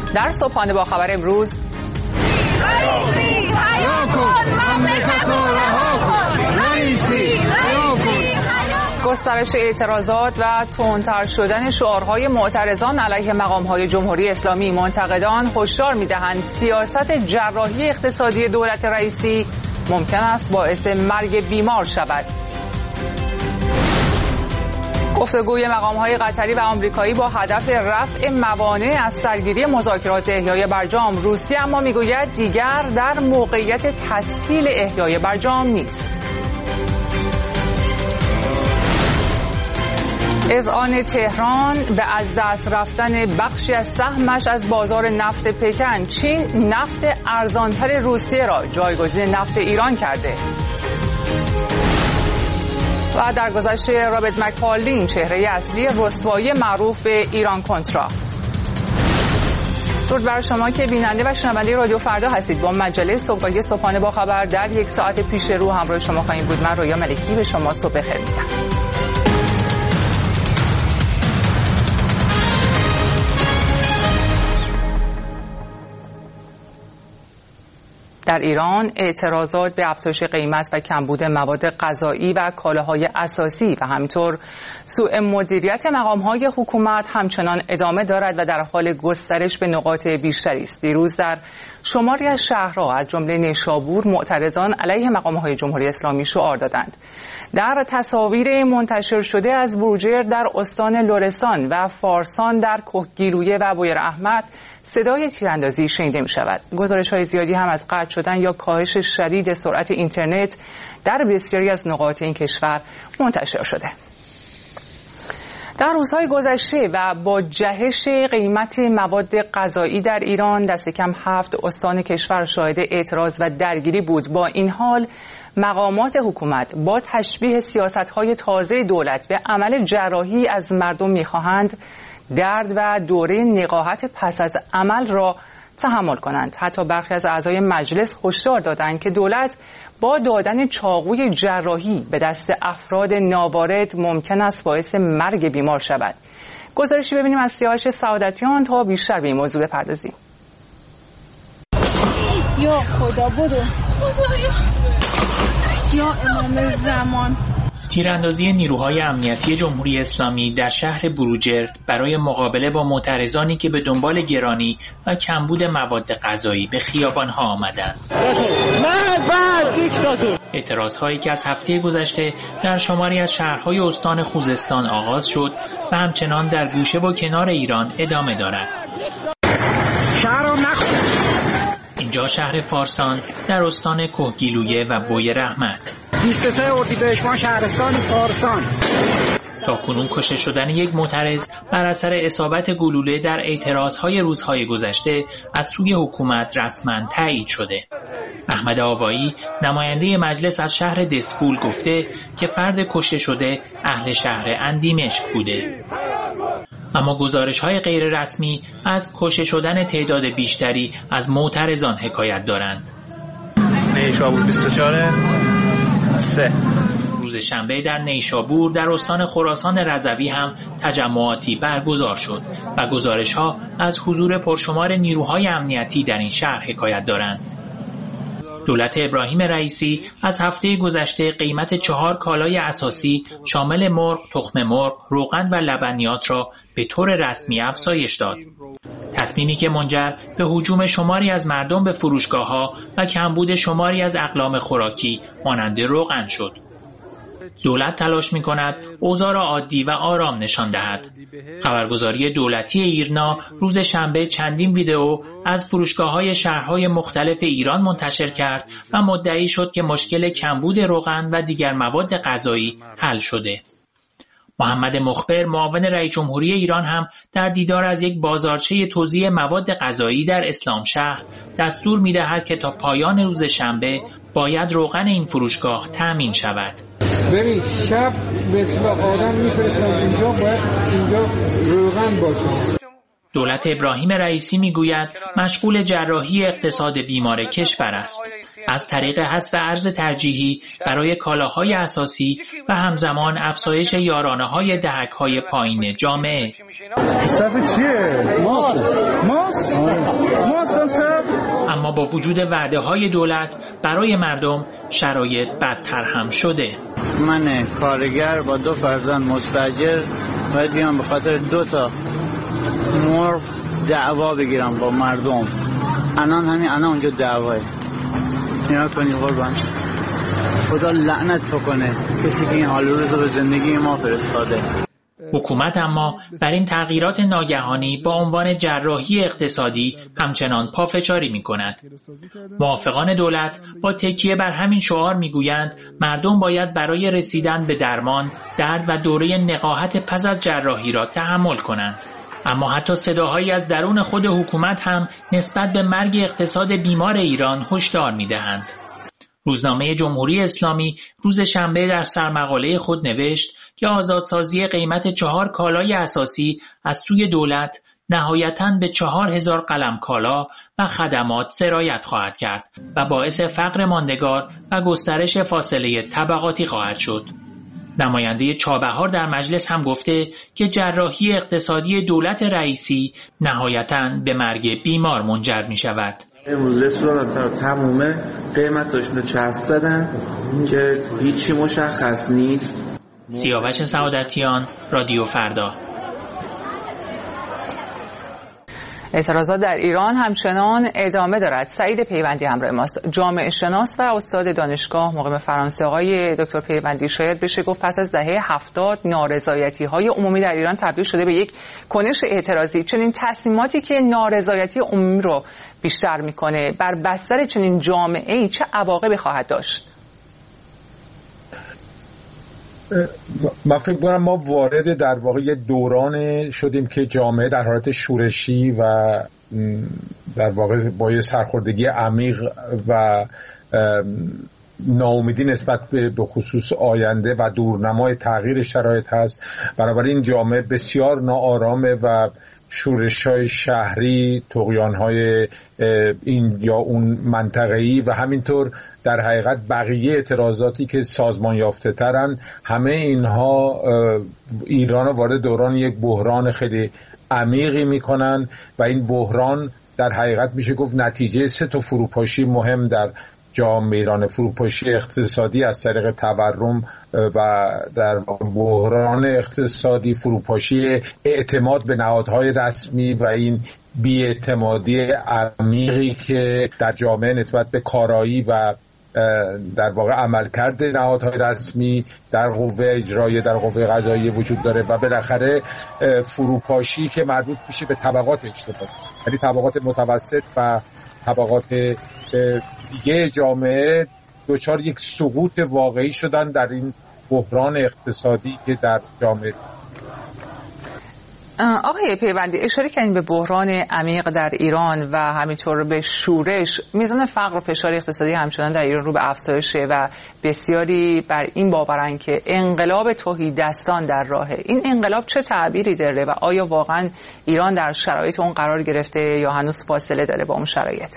در صبحانه با خبر امروز گسترش اعتراضات و تندتر شدن شعارهای معترضان علیه مقام‌های جمهوری اسلامی. منتقدان هشدار می‌دهند سیاست جراحی اقتصادی دولت رئیسی ممکن است باعث مرگ بیمار شود. گفتگوی مقام‌های قطری و آمریکایی با هدف رفع موانع از سرگیری مذاکرات احیای برجام. روسیه اما میگوید دیگر در موقعیت تسهیل احیای برجام نیست. اذعان تهران به از دست رفتن بخشی از سهمش از بازار نفت پکن. چین نفت ارزانتر روسیه را جایگزین نفت ایران کرده. و در گذشت رابرت مکفارلین، چهره اصلی رسوایی معروف به ایران کنترا. درود بر شما که بیننده و شنونده رادیو فردا هستید. با مجله صبحگاهی صبحانه با خبر در یک ساعت پیش رو همراه شما خواهیم بود. من رویا ملکی به شما صبح بخیر میگم. در ایران اعتراضات به افزایش قیمت و کمبود مواد غذایی و کالاهای اساسی و همینطور سوء مدیریت مقام‌های حکومت همچنان ادامه دارد و در حال گسترش به نقاط بیشتری است. دیروز در شماری از شهرها از جمله نیشابور معترضان علیه مقام‌های جمهوری اسلامی شعار دادند. در تصاویر منتشر شده از بروجرد در استان لرستان و فارسان در کهگیلویه و بویراحمد صدای تیراندازی شنیده می شود. گزارش‌های زیادی هم از قطع شدن یا کاهش شدید سرعت اینترنت در بسیاری از نقاط این کشور منتشر شده. در روزهای گذشته و با جهش قیمت مواد غذایی در ایران دست کم 7 استان کشور شاهد اعتراض و درگیری بود. با این حال مقامات حکومت با تشبیه سیاست‌های تازه دولت به عمل جراحی از مردم می‌خواهند درد و دوره نقاهت پس از عمل را تحمل کنند. حتی برخی از اعضای مجلس هشدار دادند که دولت با دادن چاقوی جراحی به دست افراد ناوارد ممکن است باعث مرگ بیمار شود. گزارشی ببینیم از سیاوش سعادتیان تا بیشتر به این موضوع بپردازیم. یا خدا بدو، یا امام زمان. تیراندازی نیروهای امنیتی جمهوری اسلامی در شهر بروجرد برای مقابله با معترضانی که به دنبال گرانی و کمبود مواد غذایی به خیابان‌ها آمدند. اعتراض‌هایی که از هفته گذشته در شماری از شهرهای استان خوزستان آغاز شد و همچنان در گوشه و کنار ایران ادامه دارد. اینجا شهر فارسان در استان کهگیلویه و بویراحمد. 23 اردیبهشت شهرستان فارسان. تا کنون کشته شدن یک معترض بر اثر اصابت گلوله در اعتراضهای روزهای گذشته از سوی حکومت رسما تایید شده. احمد آوایی نماینده مجلس از شهر دسفول گفته که فرد کشته شده اهل شهر اندیمشک بوده. اما گزارش‌های غیر رسمی از کشته شدن تعداد بیشتری از معترضان حکایت دارند. نیشابور 24/3 روز شنبه در نیشابور در استان خراسان رضوی هم تجمعاتی برگزار شد و گزارش‌ها از حضور پرشمار نیروهای امنیتی در این شهر حکایت دارند. دولت ابراهیم رئیسی از هفته گذشته قیمت 4 کالای اساسی شامل مرغ، تخم مرغ، روغن و لبنیات را به طور رسمی افزایش داد. تصمیمی که منجر به هجوم شماری از مردم به فروشگاه‌ها و کمبود شماری از اقلام خوراکی مانند روغن شد. دولت تلاش می‌کند اوضاع را عادی و آرام نشان دهد. خبرگزاری دولتی ایرنا روز شنبه چندین ویدئو از فروشگاه‌های شهرهای مختلف ایران منتشر کرد و مدعی شد که مشکل کمبود روغن و دیگر مواد غذایی حل شده. محمد مخبر معاون رئیس جمهوری ایران هم در دیدار از یک بازارچه توزیع مواد غذایی در اسلام شهر دستور می‌دهد که تا پایان روز شنبه باید روغن این فروشگاه تأمین شود. ببین شب به آدم میفرستن اینجا باید اینجا روغن باشه. دولت ابراهیم رئیسی میگوید مشغول جراحی اقتصاد بیمار کشور است از طریق حذف ارز ترجیحی برای کالاهای اساسی و همزمان افزایش یارانه‌های دهک‌های پایین جامعه. اما با وجود وعده‌های دولت برای مردم شرایط بدتر هم شده. من کارگر با 2 فرزند مستاجر باید بیام به خاطر 2 تا مرغ دعوا بگیرم با مردم. الان اونجا دعواه. اینا کنی قربان. خدا لعنت بکنه کسی که این حال روز رو به زندگی ما فرستاده. حکومت اما بر این تغییرات ناگهانی با عنوان جراحی اقتصادی همچنان پافشاری می‌کند. موافقان دولت با تکیه بر همین شعار می‌گویند مردم باید برای رسیدن به درمان، درد و دوره نقاهت پس از جراحی را تحمل کنند. اما حتی صداهایی از درون خود حکومت هم نسبت به مرگ اقتصاد بیمار ایران هشدار می‌دهند. روزنامه جمهوری اسلامی روز شنبه در سرمقاله خود نوشت که آزادسازی قیمت 4 کالای اساسی از سوی دولت نهایتاً به 4000 قلم کالا و خدمات سرایت خواهد کرد و باعث فقر ماندگار و گسترش فاصله طبقاتی خواهد شد. نماینده چابهار در مجلس هم گفته که جراحی اقتصادی دولت رئیسی نهایتاً به مرگ بیمار منجر می شود. امروز رستوران تا تمومه قیمتاشون رو چسب زدن که هیچی مشخص نیست. سیاوش سعادتیان، رادیو فردا. اعتراضات در ایران همچنان ادامه دارد. سعید پیوندی همراه ماست، جامعه شناس و استاد دانشگاه مقیم فرانسه. آقای دکتر پیوندی، شاید بشه گفت پس از دهه 70 نارضایتی‌های عمومی در ایران تبدیل شده به یک کنش اعتراضی. چنین تصمیماتی که نارضایتی عمومی رو بیشتر میکنه بر بستر چنین جامعه‌ای چه عواقبی خواهد داشت؟ من فکر می‌کنم ما وارد در واقع یه دوران شدیم که جامعه در حالت شورشی و در واقع با یه سرخوردگی عمیق و ناامیدی نسبت به خصوص آینده و دورنمای تغییر شرایط هست. بنابراین جامعه بسیار ناآرامه و شورش‌های شهری، طغیان‌های این یا اون منطقه‌ای و همینطور در حقیقت بقیه اعتراضاتی که سازمان یافته ترن، همه اینها ایران رو وارد دوران یک بحران خیلی عمیقی میکنن و این بحران در حقیقت میشه گفت نتیجه 3 تا فروپاشی مهم در جامعه ایران: فروپاشی اقتصادی از طریق تورم و در بحران اقتصادی، فروپاشی اعتماد به نهادهای رسمی و این بی‌اعتمادی عمیقی که در جامعه نسبت به کارایی و در واقع عملکرد نهادهای رسمی در قوه اجرایی، در قوه قضاییه وجود داره و بالاخره فروپاشی که مربوط میشه به طبقات اجتماعی، یعنی طبقات متوسط و طبقات دیگه جامعه دچار یک سقوط واقعی شدن در این بحران اقتصادی که در جامعه. آقای پیوندی، اشاره کردین به بحران عمیق در ایران و همینطور به شورش. میزان فقر و فشار اقتصادی همچنان در ایران رو به افزایشه و بسیاری بر این باورن که انقلاب تهیدستان در راهه. این انقلاب چه تعبیری داره و آیا واقعا ایران در شرایط اون قرار گرفته یا هنوز فاصله داره با اون شرایط؟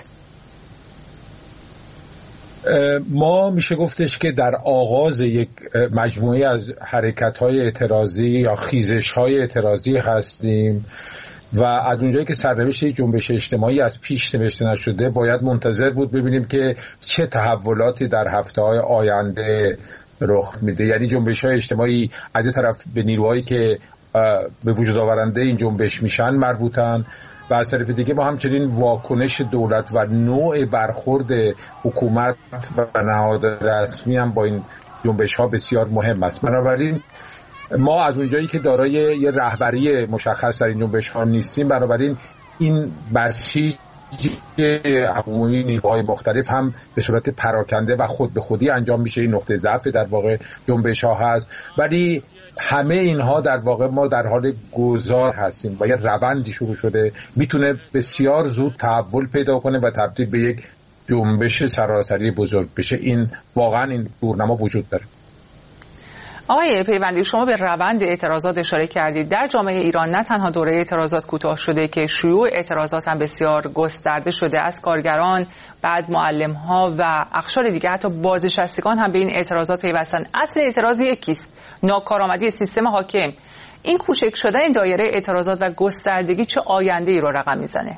ما میشه گفتش که در آغاز یک مجموعه از حرکت‌های اعتراضی یا خیزش‌های اعتراضی هستیم و از اونجایی که سرنوشت جنبش اجتماعی از پیش نوشته نشده، باید منتظر بود ببینیم که چه تحولاتی در هفته‌های آینده رخ میده. یعنی جنبش‌های اجتماعی از یک طرف به نیروهایی که به وجود آورنده این جنبش میشن مربوطن و از طرف دیگه ما همچنین واکنش دولت و نوع برخورد حکومت و نهاد رسمی هم با این جنبش ها بسیار مهم است. بنابراین ما از اونجایی که دارای یه رهبری مشخص در این جنبش ها نیستیم، بنابراین این بسیج عمومی نیروهای مختلف هم به صورت پراکنده و خود به خودی انجام میشه. این نقطه ضعف در واقع جنبش ها هست، ولی همه اینها در واقع ما در حال گذار هستیم و یه روندی شروع شده، میتونه بسیار زود تحول پیدا کنه و تبدیل به یک جنبش سراسری بزرگ بشه. این واقعا این دورنما وجود داره. آقای پیوندی، شما به روند اعتراضات اشاره کردید. در جامعه ایران نه تنها دوره اعتراضات کوتاه شده که شیوع اعتراضات هم بسیار گسترده شده. از کارگران، بعد معلم‌ها و اقشار دیگه حتی بازنشستگان هم به این اعتراضات پیوستن. اصل اعتراض یکیست: ناکارآمدی سیستم حاکم. این کوچک شدن این دایره اعتراضات و گستردگی چه آینده‌ای رو رقم میزنه؟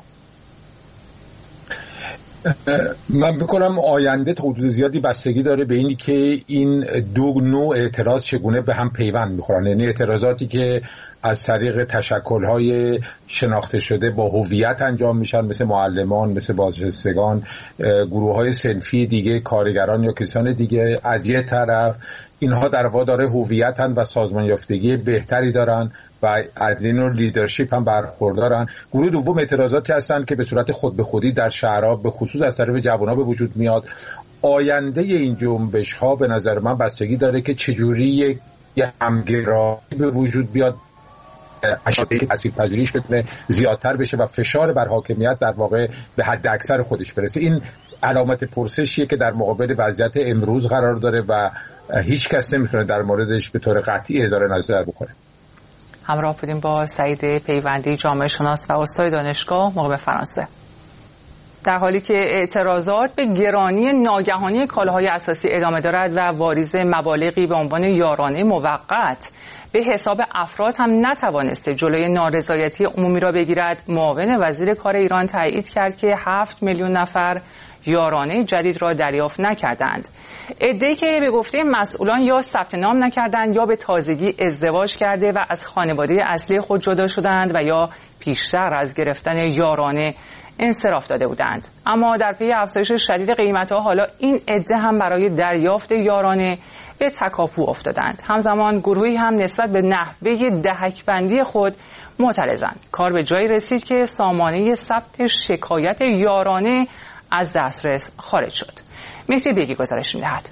من بکنم آینده تا حدود زیادی بستگی داره به اینی که این دو نوع اعتراض چگونه به هم پیوند میخورن. یعنی اعتراضاتی که از طریق تشکل‌های شناخته شده با هویت انجام میشن، مثل معلمان، مثل بازنشستگان، گروه‌های صنفی دیگه، کارگران یا کسان دیگه، از یه طرف اینها در واقع داره هویتن و سازمان یافتگی بهتری دارن و از این نوع لیدرشپ هم برخوردارن. گروه دوم اعتراضاتی هستند که به صورت خود به خودی در شهرها به خصوص از طرف جوان‌ها به وجود میاد. آینده این جنبش‌ها به نظر من بستگی داره که چجوری یک همگرایی به وجود بیاد، اشاره که تاثیرپذیریش بتونه زیادتر بشه و فشار بر حاکمیت در واقع به حد اکثر خودش برسه. این علامت پرسشیه که در مقابل وضعیت امروز قرار داره و هیچ کس نمیتونه در موردش به طور قطعی اظهار نظر بکنه. همراه بودیم با سعید پیوندی، جامعه شناس و استاد دانشگاه مقیم فرانسه. در حالی که اعتراضات به گرانی ناگهانی کالاهای اساسی ادامه دارد و واریز مبالغی به عنوان یارانه موقت به حساب افراد هم نتوانسته جلوی نارضایتی عمومی را بگیرد، معاون وزیر کار ایران تایید کرد که 7 میلیون نفر یارانه جدید را دریافت نکردند. عده‌ای که به گفته مسئولان یا ثبت نام نکردند یا به تازگی ازدواج کرده و از خانواده اصلی خود جدا شدند و یا پیشتر از گرفتن یارانه انصراف داده بودند. اما در پی افزایش شدید قیمت‌ها حالا این عده هم برای دریافت یارانه به تکاپو افتادند. همزمان گروهی هم نسبت به نحوه دهک‌بندی خود معترضند. کار به جایی رسید که سامانه ثبت شکایت یارانه از دسترس خارج شد. مهدی بیگی گزارش می‌دهد.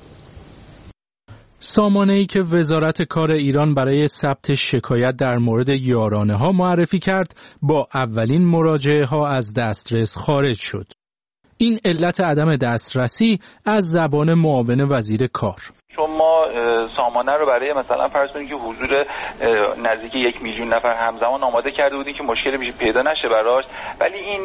سامانه‌ای که وزارت کار ایران برای ثبت شکایت در مورد یارانه‌ها معرفی کرد، با اولین مراجعه‌ها از دسترس خارج شد. این علت عدم دسترسی از زبان معاون وزیر کار. شما سامانه رو برای مثلا فرض کنید که حضور نزدیک 1 میلیون نفر همزمان آماده کرده بودین که مشکلی پیدا نشه براش، ولی این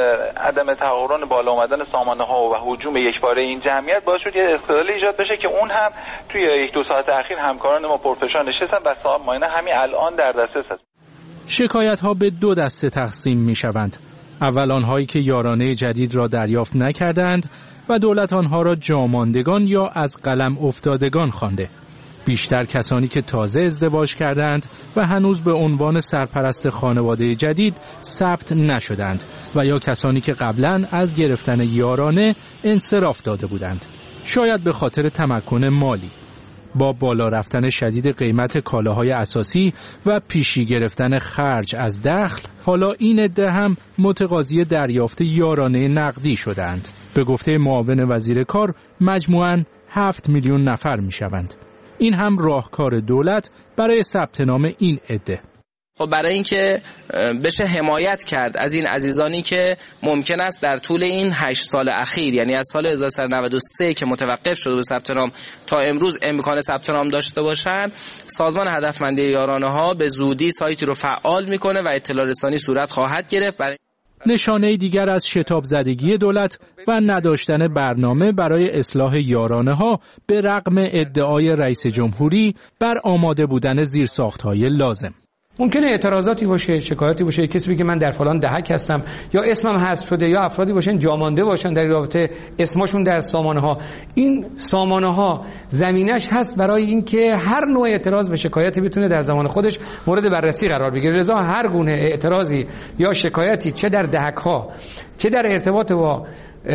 عدم تقارن بالا اومدن سامانه ها و هجوم یکباره این جمعیت باعث شد یه اختلال ایجاد بشه که اون هم توی 1-2 ساعت اخیر همکاران ما پرفشار نشستن و سامانه همین الان در دسترس هست. شکایت ها به 2 دسته تقسیم می شوند. اول آنهایی که یارانه جدید را دریافت نکردند و دولت آنها را جاماندگان یا از قلم افتادگان خوانده. بیشتر کسانی که تازه ازدواج کردند و هنوز به عنوان سرپرست خانواده جدید ثبت نشدند و یا کسانی که قبلا از گرفتن یارانه انصراف داده بودند، شاید به خاطر تمکن مالی. با بالا رفتن شدید قیمت کالاهای اساسی و پیشی گرفتن خرج از دخل، حالا این عده هم متقاضی دریافت یارانه نقدی شدند. به گفته معاون وزیر کار مجموعاً 7 میلیون نفر می شوند. این هم راهکار دولت برای ثبت نام این عده. خب برای اینکه بشه حمایت کرد از این عزیزانی که ممکن است در طول این 8 سال اخیر، یعنی از سال 1393 که متوقف شده به ثبت نام تا امروز امکان ثبت نام داشته باشند، سازمان هدفمندی یارانه ها به زودی سایتی رو فعال میکنه و اطلاع رسانی صورت خواهد گرفت. نشانه دیگر از شتاب زدگی دولت و نداشتن برنامه برای اصلاح یارانه ها به رغم ادعای رئیس جمهوری بر آماده بودن زیرساخت‌های لازم. ممکنه اعتراضاتی باشه، شکایاتی باشه، کسی بگه من در فلان دهک هستم یا اسمم حذف شده، یا افرادی باشن جامانده باشن در رابطه اسمشون در سامانه ها. این سامانه ها زمینش هست برای اینکه هر نوع اعتراض و شکایتی بتونه در زمان خودش مورد بررسی قرار بگیره. لذا هر گونه اعتراضی یا شکایتی چه در دهک ها چه در ارتباط با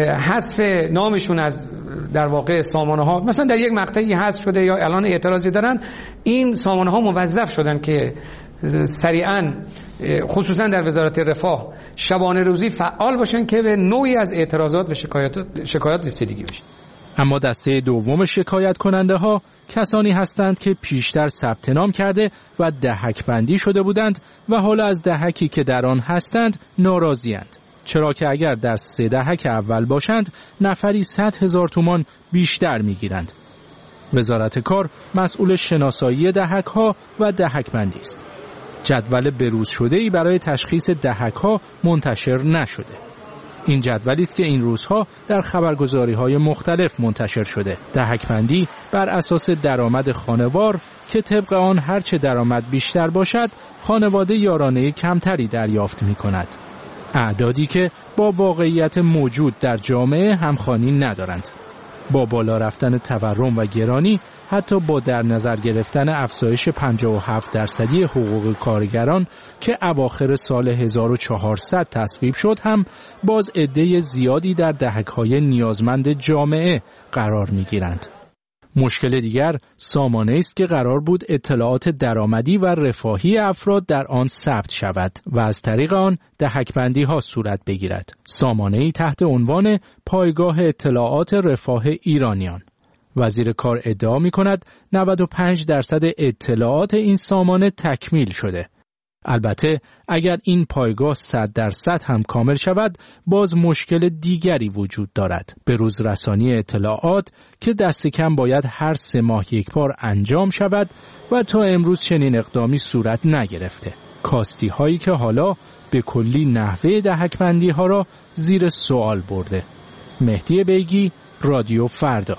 حذف نامشون از در واقع سامانه ها، مثلا در یک مقطعی حذف شده یا اعلان اعتراضی دارن، این سامانه ها موظف شدن که سریعاً خصوصاً در وزارت رفاه شبانه روزی فعال باشن که به نوعی از اعتراضات و شکایات رسیدگی بشه. اما دسته دوم شکایت کننده ها کسانی هستند که پیشتر ثبت نام کرده و دهک بندی شده بودند و حالا از دهکی که در آن هستند ناراضی‌اند. چرا که اگر در 3 دهک اول باشند نفری 100,000 تومان بیشتر میگیرند. وزارت کار مسئول شناسایی دهک‌ها و دهک‌بندی است. جدول بروز شده‌ای برای تشخیص دهک‌ها منتشر نشده. این جدولی است که این روزها در خبرگزاری‌های مختلف منتشر شده. دهک‌بندی بر اساس درآمد خانوار که طبق آن هرچه درآمد بیشتر باشد، خانواده یارانه کمتری دریافت می‌کند. اعدادی که با واقعیت موجود در جامعه همخوانی ندارند. با بالا رفتن تورم و گرانی، حتی با در نظر گرفتن افزایش 57% حقوق کارگران که اواخر سال 1400 تصویب شد، هم باز عده زیادی در دهک‌های نیازمند جامعه قرار می‌گیرند. مشکل دیگر سامانه است که قرار بود اطلاعات درآمدی و رفاهی افراد در آن ثبت شود و از طریق آن دهک‌بندی ها صورت بگیرد. سامانه‌ای تحت عنوان پایگاه اطلاعات رفاه ایرانیان. وزیر کار ادعا می‌کند 95% اطلاعات این سامانه تکمیل شده. البته اگر این پایگاه 100% هم کامل شود، باز مشکل دیگری وجود دارد. به روز رسانی اطلاعات که دست کم باید هر 3 ماه یک بار انجام شود و تا امروز چنین اقدامی صورت نگرفته. کاستی هایی که حالا به کلی نحوه دهک‌بندی ها را زیر سوال برده. مهدی بیگی، رادیو فردا.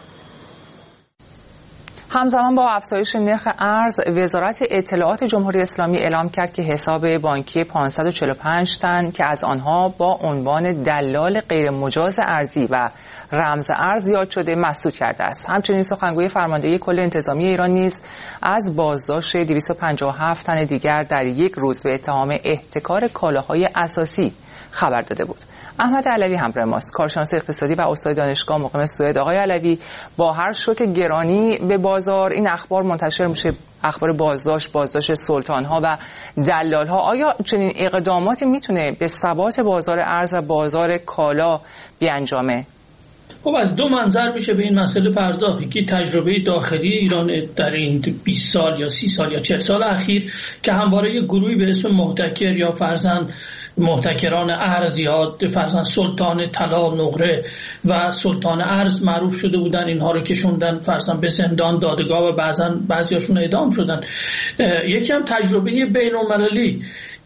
همزمان با افزایش نرخ ارز، وزارت اطلاعات جمهوری اسلامی اعلام کرد که حساب بانکی 545 تن که از آنها با عنوان دلال غیر مجاز ارزی و رمز ارز یاد شده مسدود کرده است. همچنین سخنگوی فرماندهی کل انتظامی ایران نیز از بازداشت 257 تن دیگر در یک روز به اتهام احتکار کالاهای اساسی خبر داده بود. احمد علوی همراه ماست، کارشناس اقتصادی و استاد دانشگاه مقیم سوئد. آقای علوی، با هر شوک گرانی به بازار این اخبار منتشر میشه، اخبار بازداشت سلطان‌ها و دلال‌ها، آیا چنین اقداماتی میتونه به ثبات بازار ارز و بازار کالا بیانجامه؟ خب از دو منظر میشه به این مسئله پرداخت. یکی تجربه داخلی ایران در این 20 سال یا 30 سال یا 40 سال اخیر که همواره یک گروهی به اسم محتکر یا فرزند محتکران ارز یا فرزند سلطان طلا نقره و سلطان ارز معروف شده بودن، اینها رو کشوندن فرزند به زندان دادگاه و بعضیاشون اعدام شدن. یکی هم تجربه بین‌المللی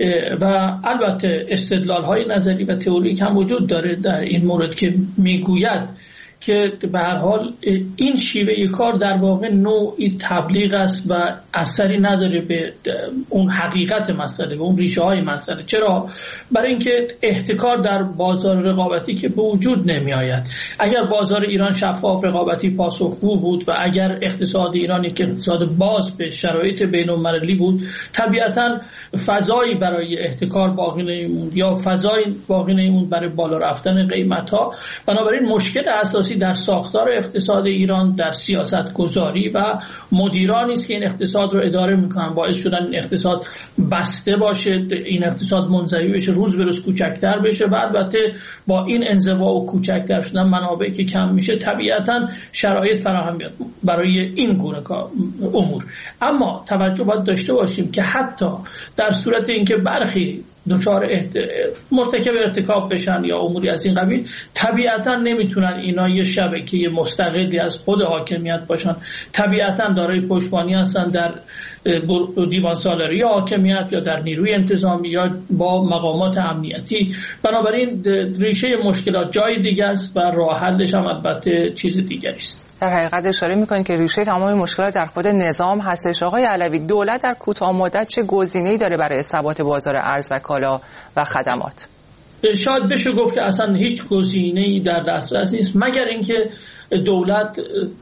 و البته استدلال‌های نظری و تئوریک هم وجود داره در این مورد که میگوید که به هر حال این شیوه کار در واقع نوعی تبلیغ است و اثری نداره به اون حقیقت مسئله، به اون ریشه های مسئله. چرا؟ برای اینکه احتکار در بازار رقابتی که به وجود نمی آید. اگر بازار ایران شفاف، رقابتی، پاسخگو بود و اگر اقتصاد ایران یک اقتصاد باز به شرایط بین‌المللی بود، طبیعتاً فضایی برای احتکار باقی نمی‌موند یا فضایی باقی نمی‌موند برای بالا رفتن قیمت‌ها. بنابراین مشکل اساسی در ساختار اقتصاد ایران در سیاست گذاری و مدیرانی است که این اقتصاد رو اداره میکنن، باعث شدن این اقتصاد بسته باشه، این اقتصاد منزوی بشه، روز به روز کوچکتر بشه و البته با این انزوا و کوچکتر شدن منابعی که کم میشه طبیعتا شرایط فراهم میاد برای این گونه امور. اما توجه باید داشته باشیم که حتی در صورت اینکه برخی دچار مرتکب ارتکاب بشن یا اموری از این قبیل، طبیعتا نمیتونن اینا یه شبکه مستقلی از خود حاکمیت باشن، طبیعتا دارای پشتیبانی هستن در دیوان سالاری حاکمیت یا در نیروی انتظامی یا با مقامات امنیتی. بنابراین ریشه مشکلات جای دیگه است و راه حلش هم البته چیز دیگری است. در حقیقت اشاره می‌کنید که ریشه تمام مشکلات در خود نظام هستش. آقای علوی، دولت در کوتاه مدت چه گزینه‌ای داره برای ثبات بازار ارز و کالا و خدمات؟ شاید بشه گفت که اصلا هیچ گزینه‌ای در دسترس نیست مگر اینکه دولت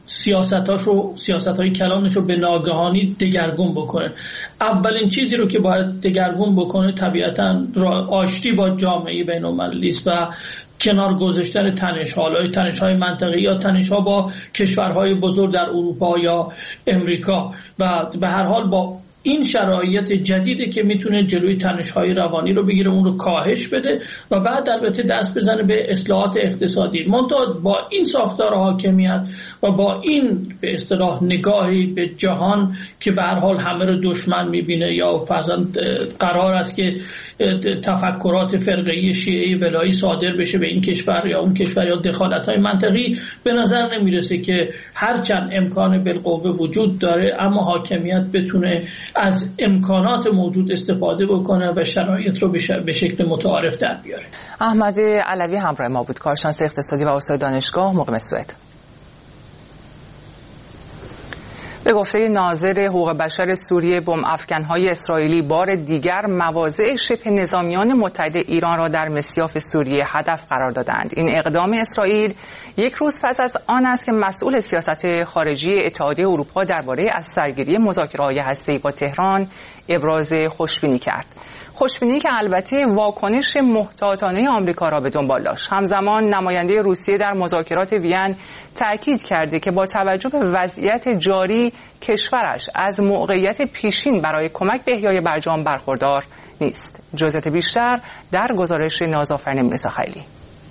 سیاست‌های کلانش رو به ناگهانی دگرگون بکنه. اولین چیزی رو که باید دگرگون بکنه طبیعتاً آشتی با جامعه بین‌المللی است و کنار گذاشتن تنش‌های منطقه‌ای یا تنش‌ها با کشورهای بزرگ در اروپا یا امریکا و به هر حال با این شرایط جدیدی که میتونه جلوی تنش‌های روانی رو بگیره، اون رو کاهش بده و بعد البته دست بزنه به اصلاحات اقتصادی. منتها با این ساختار حاکمیت و با این به اصطلاح نگاهی به جهان که به هر حال همه رو دشمن میبینه یا فرضاً قرار است که تفکرات فرقه‌ای شیعه ولایی صادر بشه به این کشور یا اون کشور یا دخالت‌های منطقی به نظر نمیرسه که هرچند امکان بالقوه وجود داره اما حاکمیت بتونه از امکانات موجود استفاده بکنه و شرایط رو به شکل متعارف در بیاره. احمد علوی همراه ما بود، کارشناس اقتصادی و استاد دانشگاه مقیم سوئد. به گفته ناظر حقوق بشر سوریه، بمب افکن‌های اسرائیلی بار دیگر مواضع شبه نظامیان متحد ایران را در مصیاف سوریه هدف قرار دادند. این اقدام اسرائیل یک روز پس از آن است که مسئول سیاست خارجی اتحادیه اروپا درباره از سرگیری مذاکره‌های هسته‌ای با تهران ابراز خوشبینی کرد. خوشبینی که البته واکنش محتاطانه آمریکا را به دنبال داشت. همزمان نماینده روسیه در مذاکرات وین تأکید کرده که با توجه به وضعیت جاری کشورش از موقعیت پیشین برای کمک به احیای برجام برخوردار نیست. جزئیات بیشتر در گزارش نازآفرین میرزاخیلی.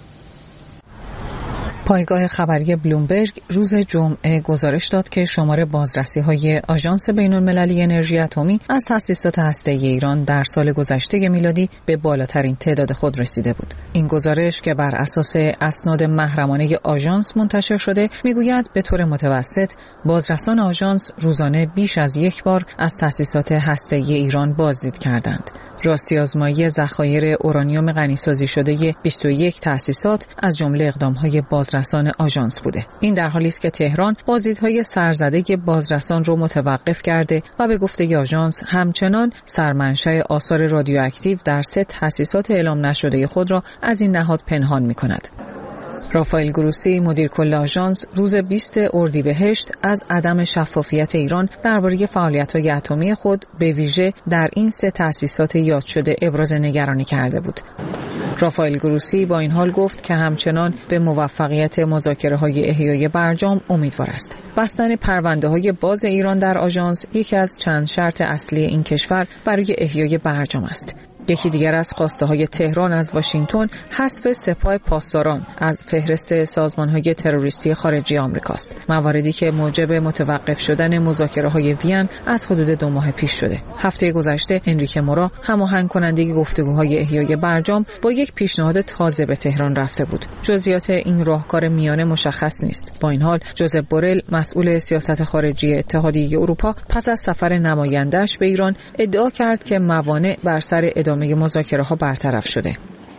پایگاه خبری بلومبرگ روز جمعه گزارش داد که شمار بازرسی‌های آژانس بین‌المللی انرژی اتمی از تأسیسات هسته‌ای ایران در سال گذشته میلادی به بالاترین تعداد خود رسیده بود. این گزارش که بر اساس اسناد محرمانه آژانس منتشر شده میگوید به طور متوسط بازرسان آژانس روزانه بیش از یک بار از تأسیسات هسته‌ای ایران بازدید کردند. راستی آزمایی ذخایر اورانیوم غنیسازی شده 21 تأسیسات از جمله اقدام‌های بازرسان آژانس بوده. این در حالی است که تهران بازدیدهای سرزده بازرسان رو متوقف کرده و به گفته آژانس همچنان سرمنشأ آثار رادیواکتیو در 3 تأسیسات اعلام نشده خود را از این نهاد پنهان می‌کند. رافائل گروسی مدیر کل آژانس روز 20 اردیبهشت از عدم شفافیت ایران درباره فعالیت‌های اتمی خود به ویژه در این 3 تأسیسات یاد شده ابراز نگرانی کرده بود. رافائل گروسی با این حال گفت که همچنان به موفقیت مذاکره‌های احیای برجام امیدوار است. بستن پرونده‌های باز ایران در آژانس یکی از چند شرط اصلی این کشور برای احیای برجام است. یکی دیگر از خواسته‌های تهران از واشنگتن حذف سپاه پاسداران از فهرست سازمان‌های تروریستی خارجی آمریکاست. مواردی که موجب متوقف شدن مذاکره‌های وین از حدود 2 ماه پیش شده. هفته گذشته انریکه مورا هماهنگ کننده گفتگوهای احیای برجام با یک پیشنهاد تازه به تهران رفته بود. جزئیات این راهکار میانه مشخص نیست. با این حال جوزپ بورل مسئول سیاست خارجی اتحادیه اروپا پس از سفر نماینده‌اش به ایران ادعا کرد که موانع بر سر ادامه مذاکره‌ها برطرف شده.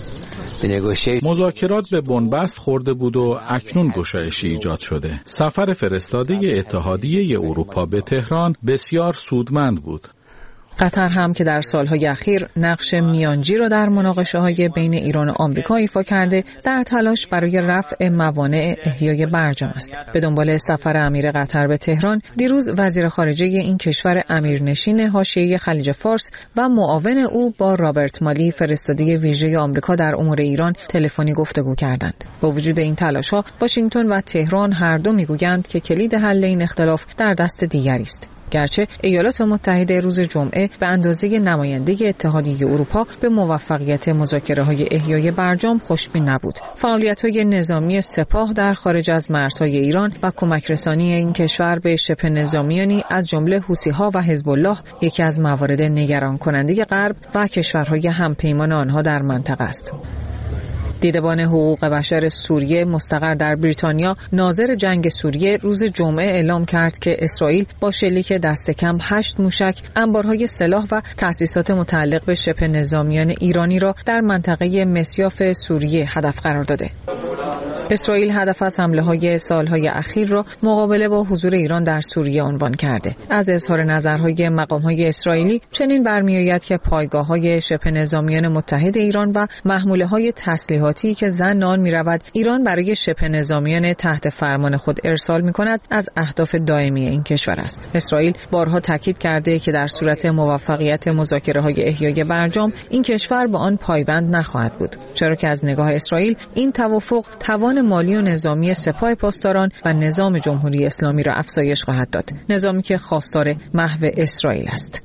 مذاکرات به بنبست خورده بود و اکنون گشایشی ایجاد شده. سفر فرستاده اتحادیه اروپا به تهران بسیار سودمند بود. قطر هم که در سالهای اخیر نقش میانجی را در مناقشه‌های بین ایران و آمریکا ایفا کرده، در تلاش برای رفع موانع احیای برجام است. به دنبال سفر امیر قطر به تهران، دیروز وزیر خارجه این کشور امیرنشین حاشیه خلیج فارس و معاون او با رابرت مالی فرستاده ویژه آمریکا در امور ایران تلفنی گفتگو کردند. با وجود این تلاش‌ها، واشنگتن و تهران هر دو میگویند که کلید حل این اختلاف در دست دیگری است. گرچه ایالات متحده روز جمعه به اندازه نماینده اتحادیه اروپا به موفقیت مذاکره‌های احیای برجام خوشبین نبود. فعالیت‌های نظامی سپاه در خارج از مرزهای ایران و کمک رسانی این کشور به شبه نظامیانی از جمله حوثی‌ها و حزب الله یکی از موارد نگران کننده غرب و کشورهای همپیمان آنها در منطقه است. دیدبان حقوق بشر سوریه مستقر در بریتانیا ناظر جنگ سوریه روز جمعه اعلام کرد که اسرائیل با شلیک دست کم 8 موشک انبارهای سلاح و تأسیسات متعلق به شبه نظامیان ایرانی را در منطقه مصیاف سوریه هدف قرار داده. اسرائیل هدف از حمله‌های سالهای اخیر را مقابله با حضور ایران در سوریه عنوان کرده. از اظهار نظرهای مقام‌های اسرائیلی چنین برمی‌آید که پایگاه‌های شبه نظامیان متحد ایران و محموله‌های تسلیحاتی که ظن می‌رود ایران برای شبه نظامیان تحت فرمان خود ارسال می‌کند از اهداف دائمی این کشور است. اسرائیل بارها تاکید کرده که در صورت موفقیت مذاکره‌های احیای برجام این کشور به آن پایبند نخواهد بود، چرا که از نگاه اسرائیل این توافق توان مالی و نظامی سپاه پاسداران و نظام جمهوری اسلامی را افزایش خواهد داد، نظامی که خواستار محو اسرائیل است.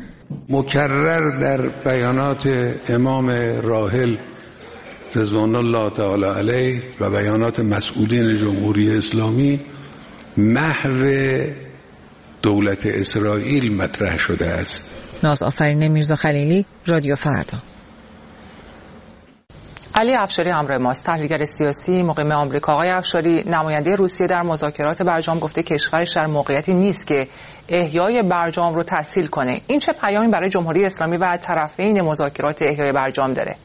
مکرر در بیانات امام راحل رضوان الله تعالی علیه و بیانات مسئولین جمهوری اسلامی محو دولت اسرائیل مطرح شده است. نازآفرین میرزاخلیلی، رادیو فردا. علی افشاری همراه ماست، تحلیلگر سیاسی مقیم آمریکا. آقای افشاری، نماینده روسیه در مذاکرات برجام گفته کشورش در موقعیتی نیست که احیای برجام رو تسهیل کنه. این چه پیامی برای جمهوری اسلامی و طرفین مذاکرات احیای برجام داره؟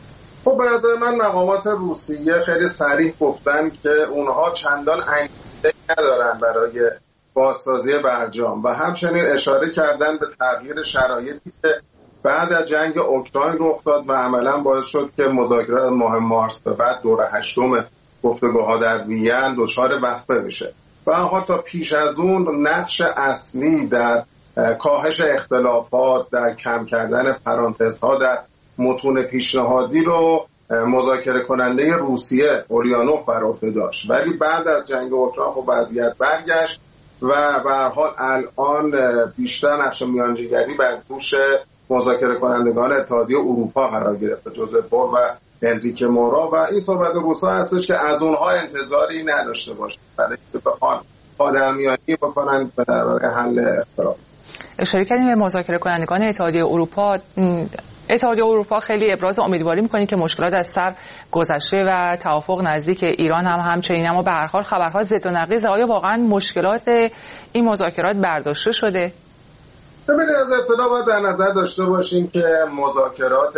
خب به نظر من مقامات روسیه خیلی صریح گفتن که اونها چندان انگیزه ندارن برای بازسازی برجام و همچنین اشاره کردن به تغییر شرایطی که بعد از جنگ اوکراین رخ داد و عملا باعث شد که مذاکرات ماه مارس به بعد دور هشتم گفتگوها در وین دچار وقفه بشه و آنها تا پیش از اون نقش اصلی در کاهش اختلافات، در کم کردن پرانتزها در متون پیشنهادی رو مذاکره کننده روسیه اولیانوف بر عهده داشت، ولی بعد از جنگ اوکراین خب وضعیت برگشت و به هر حال الان بیشتر نقش میانجیگری بر دوش مذاکره کنندگان اتحادیه اروپا قرار گرفته، جوزف بور و انریکه مورا، و این صحبت روسا هستش که از اونها انتظاری نداشته باشه برای اینکه بخوان پادرمیانی بکنن برای حل اختلاف. اشاره کردیم به مذاکره کنندگان اتحادیه اروپا. اتحادیه اروپا خیلی ابراز امیدواری می‌کنه که مشکلات از سر گذشته و توافق نزدیک ایران هم همچنین، اما به هر حال خبرها ضد و نقیض. آیا واقعا مشکلات این مذاکرات برداشته شده؟ ببینید، از ابتدا باید در نظر داشته باشیم که مذاکرات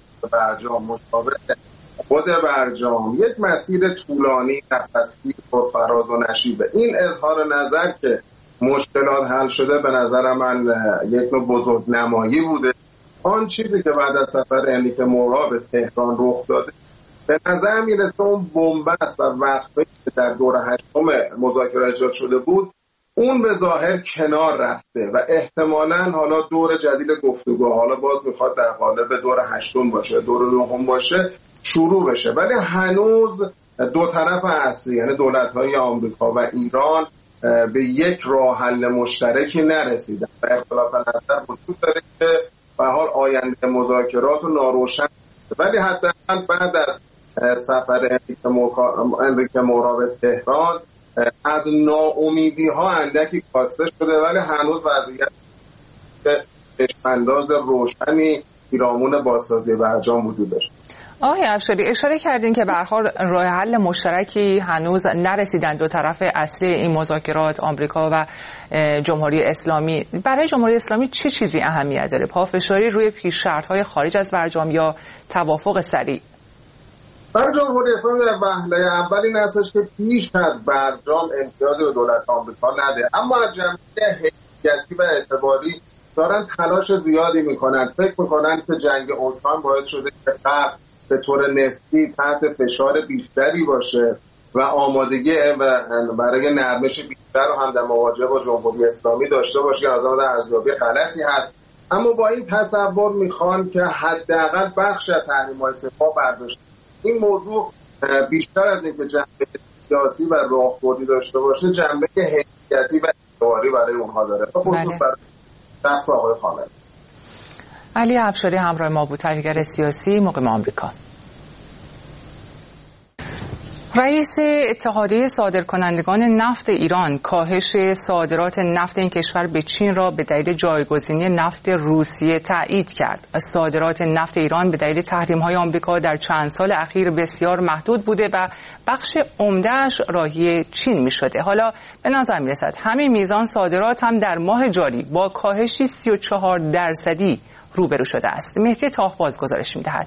برجام مشابه خود برجام یک مسیر طولانی، نفسگیر، پرفراز و نشیبه. این اظهار نظر که مشکلات حل شده به نظر من یک نوع بزرگنمایی بوده. آن چیزی که بعد از سفر انریکه مورا به تهران رخ داده به نظر میرسه اون بنبست و وقفه‌ای که در دور هشتم مذاکره ایجاد شده بود اون به ظاهر کنار رفته و احتمالاً حالا دور جدید گفتگو، حالا باز میخواد در قالب دور هشتم باشه، دور نهم باشه، شروع بشه، ولی هنوز دو طرف اصلی یعنی دولت‌های آمریکا و ایران به یک راه حل مشترکی نرسیدن و اختلاف نظر وجود داره که به حال آینده مذاکرات ناروشن، ولی حداقل بعد از سفر انریکه مورا به تهران از ناامیدی ها اندکی کاسته شده، ولی هنوز وضعیت چشم‌انداز روشنی پیرامون بازسازی برجام وجود داشت. آقای افشاری، اشاره کردین که به هر حال راه حل مشترکی هنوز نرسیدن دو طرف اصلی این مذاکرات، آمریکا و جمهوری اسلامی. برای جمهوری اسلامی چه چیزی اهمیت داره؟ پافشاری روی پیش‌شرط‌های خارج از برجام یا توافق سریع؟ برای جمهوری اسلامی در وهله اول این هستش که پیش از برجام امتیازی به دولت آمریکا نده، اما از جنبه حیثیتی و اعتباری دارن تلاش زیادی میکنن. فکر میکنن که جنگ اوکراین باعث شده که غرب به طور نسبی تحت فشار بیشتری باشه و آمادگی برای نرمش بیشتر رو هم در مواجهه با جمهوری اسلامی داشته باشه، که از نظر ارزیابی غلطی هست. اما با این تصور میخوان که حداقل بخش از تحریم‌های سپاه برداشته. این موضوع بیشتر از اینکه جنبه سیاسی و راهبردی داشته باشه، جنبه حیثیتی و اعتباری برای اونها داره. خصوصا برای شخص آقای خامنه‌ای. علی افشاری همراه ما بود، تحلیلگر سیاسی مقیم آمریکا. رئیس اتحادیه صادرکنندگان نفت ایران کاهش صادرات نفت این کشور به چین را به دلیل جایگزینی نفت روسیه تایید کرد. صادرات نفت ایران به دلیل تحریم‌های آمریکا در چند سال اخیر بسیار محدود بوده و بخش عمده‌اش راهی چین می‌شده. حالا به نظر می‌رسد همین میزان صادرات هم در ماه جاری با کاهشی 34% روبرو شده است. مهدی تاهباز گزارش می‌دهد.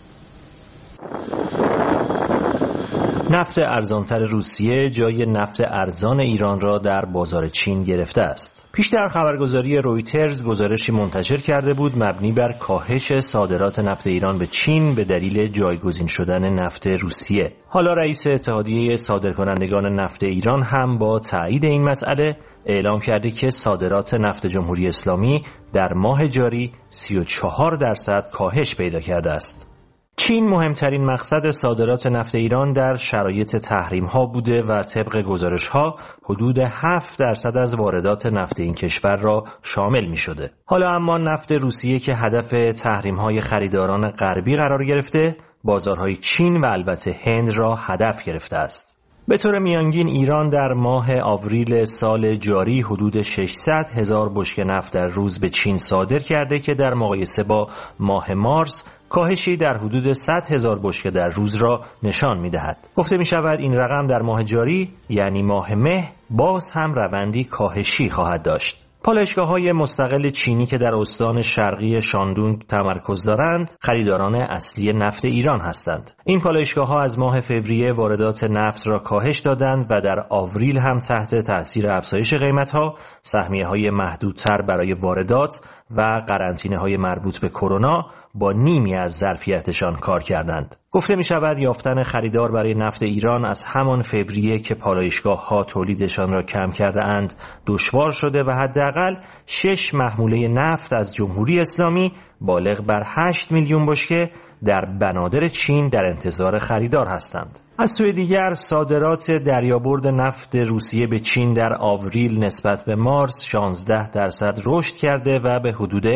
نفت ارزانتر روسیه جای نفت ارزان ایران را در بازار چین گرفته است. پیشتر خبرگزاری رویترز گزارشی منتشر کرده بود مبنی بر کاهش صادرات نفت ایران به چین به دلیل جایگزین شدن نفت روسیه. حالا رئیس اتحادیه صادرکنندگان نفت ایران هم با تایید این مسئله اعلام کرده که صادرات نفت جمهوری اسلامی در ماه جاری 34% کاهش پیدا کرده است. چین مهمترین مقصد صادرات نفت ایران در شرایط تحریم‌ها بوده و طبق گزارش‌ها حدود 7% از واردات نفت این کشور را شامل می‌شده. حالا اما نفت روسیه که هدف تحریم‌های خریداران غربی قرار گرفته، بازارهای چین و البته هند را هدف گرفته است. به طور میانگین ایران در ماه آوریل سال جاری حدود 600,000 بشکه نفت در روز به چین صادر کرده که در مقایسه با ماه مارس کاهشی در حدود 100,000 بشکه در روز را نشان می‌دهد. گفته می‌شود این رقم در ماه جاری یعنی ماه مه باز هم روندی کاهشی خواهد داشت. پالایشگاه‌های مستقل چینی که در استان شرقی شاندونگ تمرکز دارند، خریداران اصلی نفت ایران هستند. این پالایشگاه‌ها از ماه فوریه واردات نفت را کاهش دادند و در آوریل هم تحت تأثیر افزایش قیمت‌ها، سهمیه‌های محدودتر برای واردات و قرنطینه‌های مربوط به کرونا با نیمی از ظرفیتشان کار کردند. گفته می شود یافتن خریدار برای نفت ایران از همان فوریه که پالایشگاه‌ها تولیدشان را کم کرده اند دشوار شده و حداقل 6 محموله نفت از جمهوری اسلامی بالغ بر 8 میلیون بشکه در بنادر چین در انتظار خریدار هستند. از سوی دیگر صادرات دریابرد نفت روسیه به چین در آوریل نسبت به مارس 16% رشد کرده و به حدود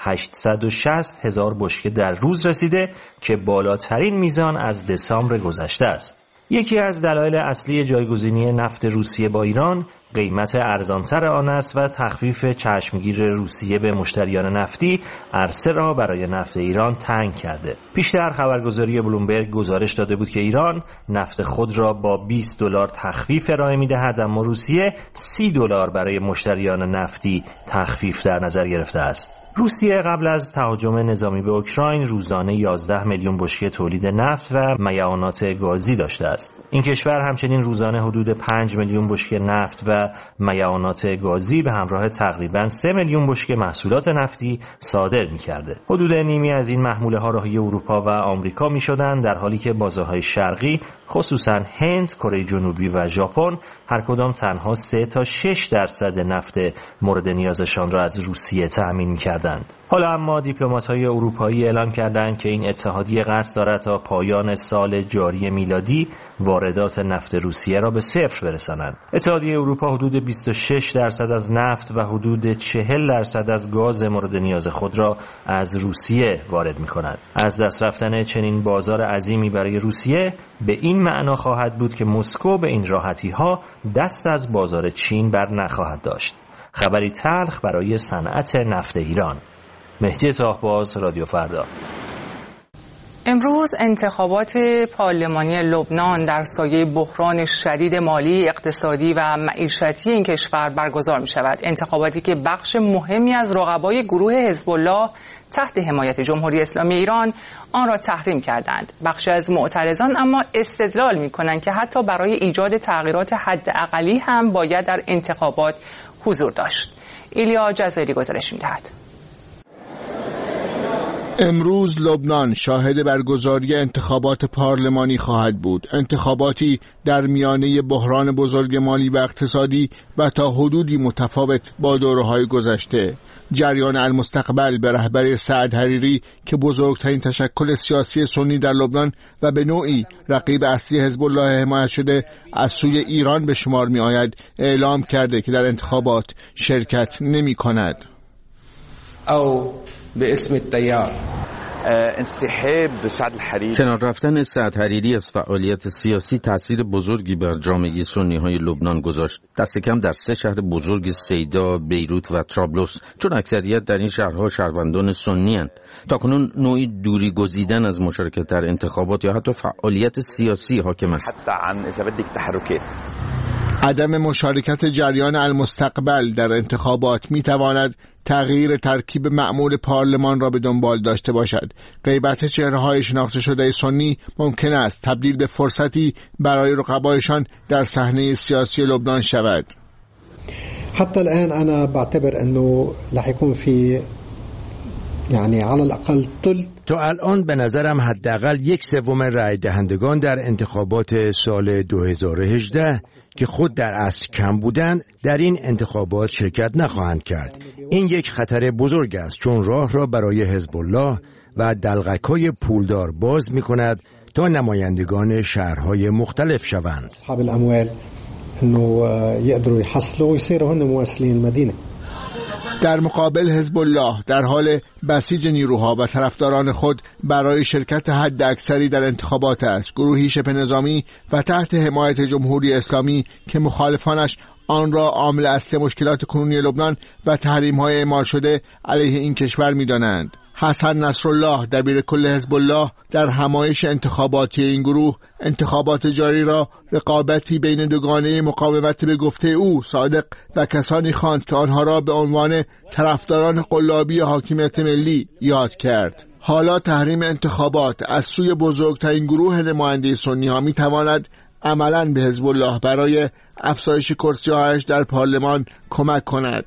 860,000 بشکه در روز رسیده که بالاترین میزان از دسامبر گذشته است. یکی از دلایل اصلی جایگزینی نفت روسیه با ایران قیمت ارزانتر آن است و تخفیف چشمگیر روسیه به مشتریان نفتی عرصه را برای نفت ایران تنگ کرده. پیشتر خبرگزاری بلومبرگ گزارش داده بود که ایران نفت خود را با $20 تخفیف ارائه می‌دهد، اما روسیه $30 برای مشتریان نفتی تخفیف در نظر گرفته است. روسیه قبل از تهاجم نظامی به اوکراین روزانه 11 میلیون بشکه تولید نفت و میعانات گازی داشته است. این کشور همچنین روزانه حدود 5 میلیون بشکه نفت و میعانات گازی به همراه تقریباً 3 میلیون بشکه محصولات نفتی صادر می‌کرده. حدود نیمی از این محموله ها راهی اروپا و آمریکا می‌شدند، در حالی که بازارهای شرقی خصوصاً هند، کره جنوبی و ژاپن هر کدام تنها 3 تا 6% نفت مورد نیازشان را از روسیه تأمین می‌کردند. حالا اما دیپلمات‌های اروپایی اعلام کردند که این اتحادیه قصد دارد تا پایان سال جاری میلادی واردات نفت روسیه را به صفر برسانند. اتحادیه اروپا حدود 26% از نفت و حدود 40% از گاز مورد نیاز خود را از روسیه وارد می‌کند. از دست رفتن چنین بازار عظیمی برای روسیه به این معنا خواهد بود که مسکو به این راحتی‌ها دست از بازار چین بر نخواهد داشت. خبری تلخ برای صنعت نفت ایران. مهدی طاهباز، رادیو فردا. امروز انتخابات پارلمانی لبنان در سایه بحران شدید مالی، اقتصادی و معیشتی این کشور برگزار می شود. انتخاباتی که بخش مهمی از رقبای گروه حزب الله تحت حمایت جمهوری اسلامی ایران آن را تحریم کردند. بخشی از معترضان اما استدلال می کنند که حتی برای ایجاد تغییرات حداقلی هم باید در انتخابات حضور داشت. ایلیا جزایری گزارش می‌دهد. امروز لبنان شاهد برگزاری انتخابات پارلمانی خواهد بود. انتخاباتی در میانه بحران بزرگ مالی و اقتصادی و تا حدودی متفاوت با دوره‌های گذشته. جریان المستقبل به رهبری سعد حریری که بزرگترین تشکل سیاسی سنی در لبنان و به نوعی رقیب اصلی حزب الله حمایت شده از سوی ایران به شمار می آید، اعلام کرده که در انتخابات شرکت نمی کند. او به اسم التیار انسحاب سعد الحریری. کنار رفتن سعد حریری از فعالیت سیاسی تأثیر بزرگی بر جامعه سنی های لبنان گذاشت، دست کم در 3 شهر بزرگ سیدا، بیروت و طرابلس، چون اکثریت در این شهرها شهروندان سنی اند. تاکنون نوعی دوری گزیدن از مشارکت در انتخابات یا حتی فعالیت سیاسی حاکم است. حتی عن اذا بدك تحرکات. عدم مشارکت جریان المستقبل در انتخابات می تواند تغییر ترکیب معمول پارلمان را به دنبال داشته باشد. غیبت چهره‌های شناخته شده سنی ممکن است تبدیل به فرصتی برای رقبایشان در صحنه سیاسی لبنان شود. حتی الان انا بعتبر انه رح يكون في يعني على الاقل تا الان به نظرم حداقل 1/3 رای دهندگان در انتخابات سال 2018 که خود در اصل کم بودند در این انتخابات شرکت نخواهند کرد. این یک خطر بزرگ است، چون راه را برای حزب الله و دلقک‌های پولدار باز می‌کند تا نمایندگان شهرهای مختلف شوند. اصحاب الاموال انه يقدروا يحصلوا ويصيروا هن ممثلين المدينه. در مقابل حزب الله در حال بسیج نیروها و طرفداران خود برای شرکت حداکثری در انتخابات است. گروهی شبه نظامی و تحت حمایت جمهوری اسلامی که مخالفانش آن را عامل اصلی مشکلات کنونی لبنان و تحریم‌های اعمال شده علیه این کشور می‌دانند. حسن نصرالله دبیر کل حزب الله در همایش انتخاباتی این گروه انتخابات جاری را رقابتی بین دوگانه مقاومت به گفته او صادق و کسانی خواند که آنها را به عنوان طرفداران قلابی حاکمیت ملی یاد کرد. حالا تحریم انتخابات از سوی بزرگترین گروه نماینده سنی ها می تواند عملاً به حزب الله برای افزایش کرسی‌هایش در پارلمان کمک کند.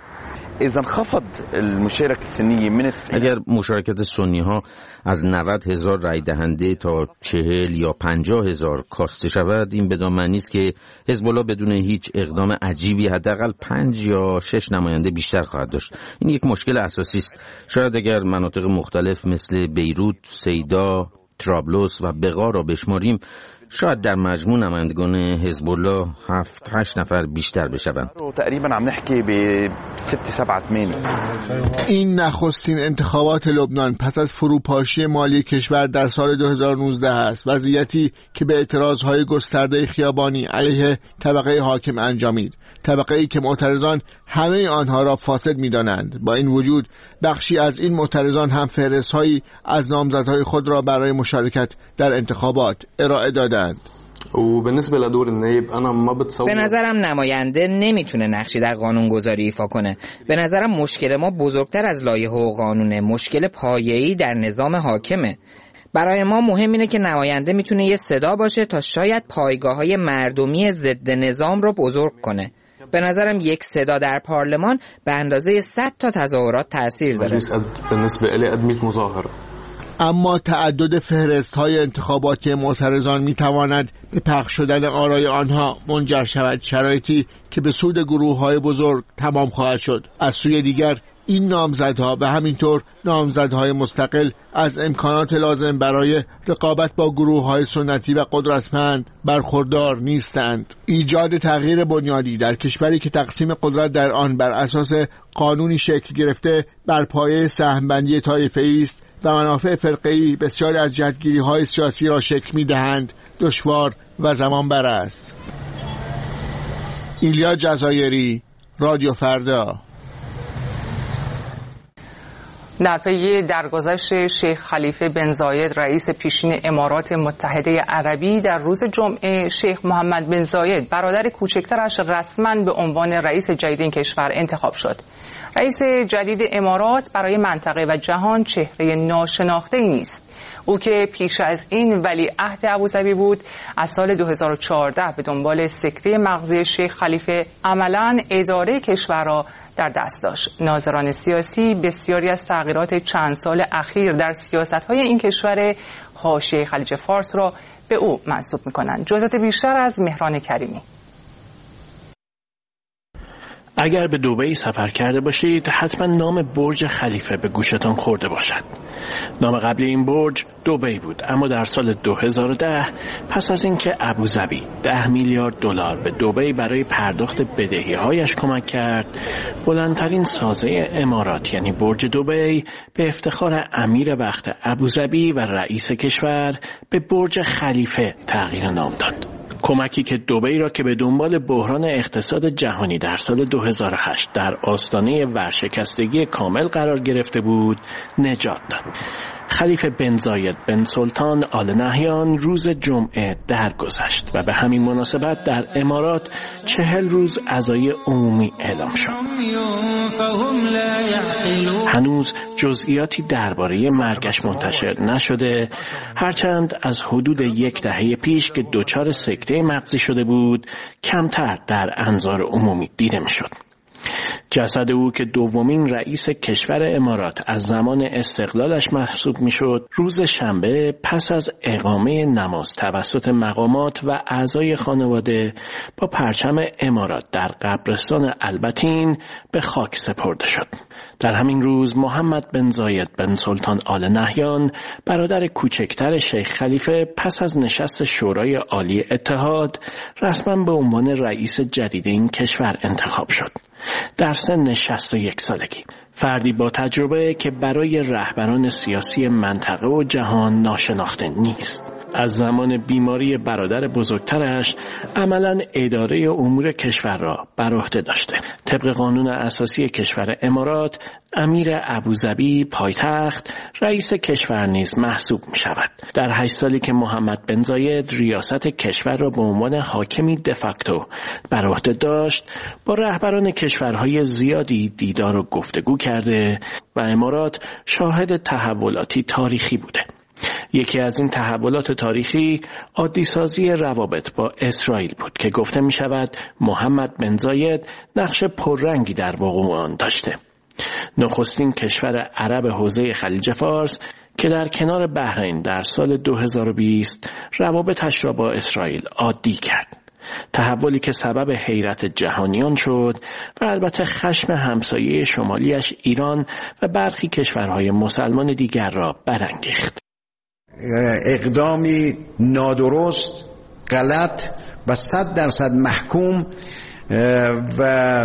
اگر مشارکت سنی ها از 90,000 رای دهنده تا 40 یا 50,000 کاسته شود، این بدان معنی است که حزب الله بدون هیچ اقدام عجیبی حداقل 5 یا 6 نماینده بیشتر خواهد داشت. این یک مشکل اساسی است. شاید اگر مناطق مختلف مثل بیروت، سیدا، ترابلوس و بقا را بشماریم، شاید در مجموع نمایندگان حزب الله 7-8 نفر بیشتر بشوند. تقریبا عم نحكي ب 6-7-8. این نخستین انتخابات لبنان پس از فروپاشی مالی کشور در سال 2019 است، وضعیتی که به اعتراضهای گسترده خیابانی علیه طبقه حاکم انجامید، طبقه‌ای که معترضان همه آنها را فاسد می‌دانند. با این وجود بخشی از این معترضان هم فهرست‌هایی از نامزدهای خود را برای مشارکت در انتخابات ارائه دادند. به نظرم نماینده نمیتونه نقشی در قانونگذاری ایفا کنه. به نظرم مشکل ما بزرگتر از لایحه و قانونه، مشکل پایه‌ای در نظام حاکمه. برای ما مهم اینه که نماینده میتونه یه صدا باشه تا شاید پایگاه‌های مردمی ضد نظام رو بزرگ کنه. به نظرم یک صدا در پارلمان به اندازه 100 تا تظاهرات تأثیر داره. اما تعدد فهرست‌های انتخاباتی معترضان می‌تواند به پخش شدن آرای آنها منجر شود، شرایطی که به سود گروه‌های بزرگ تمام خواهد شد. از سوی دیگر این نامزدها و همینطور نامزدهای مستقل از امکانات لازم برای رقابت با گروه‌های سنتی و قدرتمند برخوردار نیستند. ایجاد تغییر بنیادی در کشوری که تقسیم قدرت در آن بر اساس قانونی شکل گرفته بر پایه سهم‌بندی طایفه‌ای است و منافع فرقه‌ای بسیاری از جهتگیری‌های سیاسی را شکل می‌دهند، دشوار و زمانبر است. ایلیا جزایری، رادیو فردا. در پی درگذشت شیخ خلیفه بن زاید رئیس پیشین امارات متحده عربی، در روز جمعه شیخ محمد بن زاید برادر کوچکترش رسما به عنوان رئیس جدید این کشور انتخاب شد. رئیس جدید امارات برای منطقه و جهان چهره ناشناخته‌ای نیست. او که پیش از این ولیعهد ابوظبی بود، از سال 2014 به دنبال سکته مغزی شیخ خلیفه عملاً اداره کشور را در دست داشت. ناظران سیاسی بسیاری از تغییرات چند سال اخیر در سیاست‌های این کشور حاشیه خلیج فارس را به او منسوب می‌کنند. جزئیات بیشتر از مهران کریمی. اگر به دبی سفر کرده باشید، حتما نام برج خلیفه به گوشتان خورده باشد. نام قبلی این برج دبی بود، اما در سال 2010 پس از اینکه ابوظبی 10 میلیارد دلار به دبی برای پرداخت بدهی‌هایش کمک کرد، بلندترین سازه امارات یعنی برج دبی به افتخار امیر وقت ابوظبی و رئیس کشور به برج خلیفه تغییر نام داد. کمکی که دبی را که به دنبال بحران اقتصاد جهانی در سال 2008 در آستانه ورشکستگی کامل قرار گرفته بود نجات داد. خلیفه بن زاید بن سلطان آل نهیان روز جمعه درگذشت و به همین مناسبت در امارات 40 روز عزای عمومی اعلام شد. هنوز جزئیاتی درباره مرگش منتشر نشده، هرچند از حدود 10 دهه پیش که دچار سکته مغزی شده بود کمتر در انظار عمومی دیده میشد. جسد او که دومین رئیس کشور امارات از زمان استقلالش محسوب میشد، روز شنبه پس از اقامه نماز توسط مقامات و اعضای خانواده با پرچم امارات در قبرستان البتین به خاک سپرده شد. در همین روز محمد بن زاید بن سلطان آل نهیان، برادر کوچکتر شیخ خلیفه، پس از نشست شورای عالی اتحاد رسما به عنوان رئیس جدید این کشور انتخاب شد. در سن 61 سالگی. فردی با تجربه که برای رهبران سیاسی منطقه و جهان ناشناخته نیست. از زمان بیماری برادر بزرگترش عملاً اداره امور کشور را بر عهده داشته. طبق قانون اساسی کشور امارات، امیر ابوظبی پایتخت رئیس کشور نیز محسوب می شود. در 8 سالی که محمد بن زاید ریاست کشور را به عنوان حاکمی دفاکتو بر عهده داشت، با رهبران کشورهای زیادی دیدار و گفتگو کرده و امارات شاهد تحولاتی تاریخی بوده. یکی از این تحولات تاریخی عادی‌سازی روابط با اسرائیل بود که گفته می شود محمد بن زاید نقش پررنگی در وقوع آن داشته. نخستین کشور عرب حوزه خلیج فارس که در کنار بحرین در سال 2020 روابطش را با اسرائیل عادی کرد. تحولی که سبب حیرت جهانیان شد و البته خشم همسایه شمالیش ایران و برخی کشورهای مسلمان دیگر را برانگیخت. اقدامی نادرست، غلط و 100% محکوم و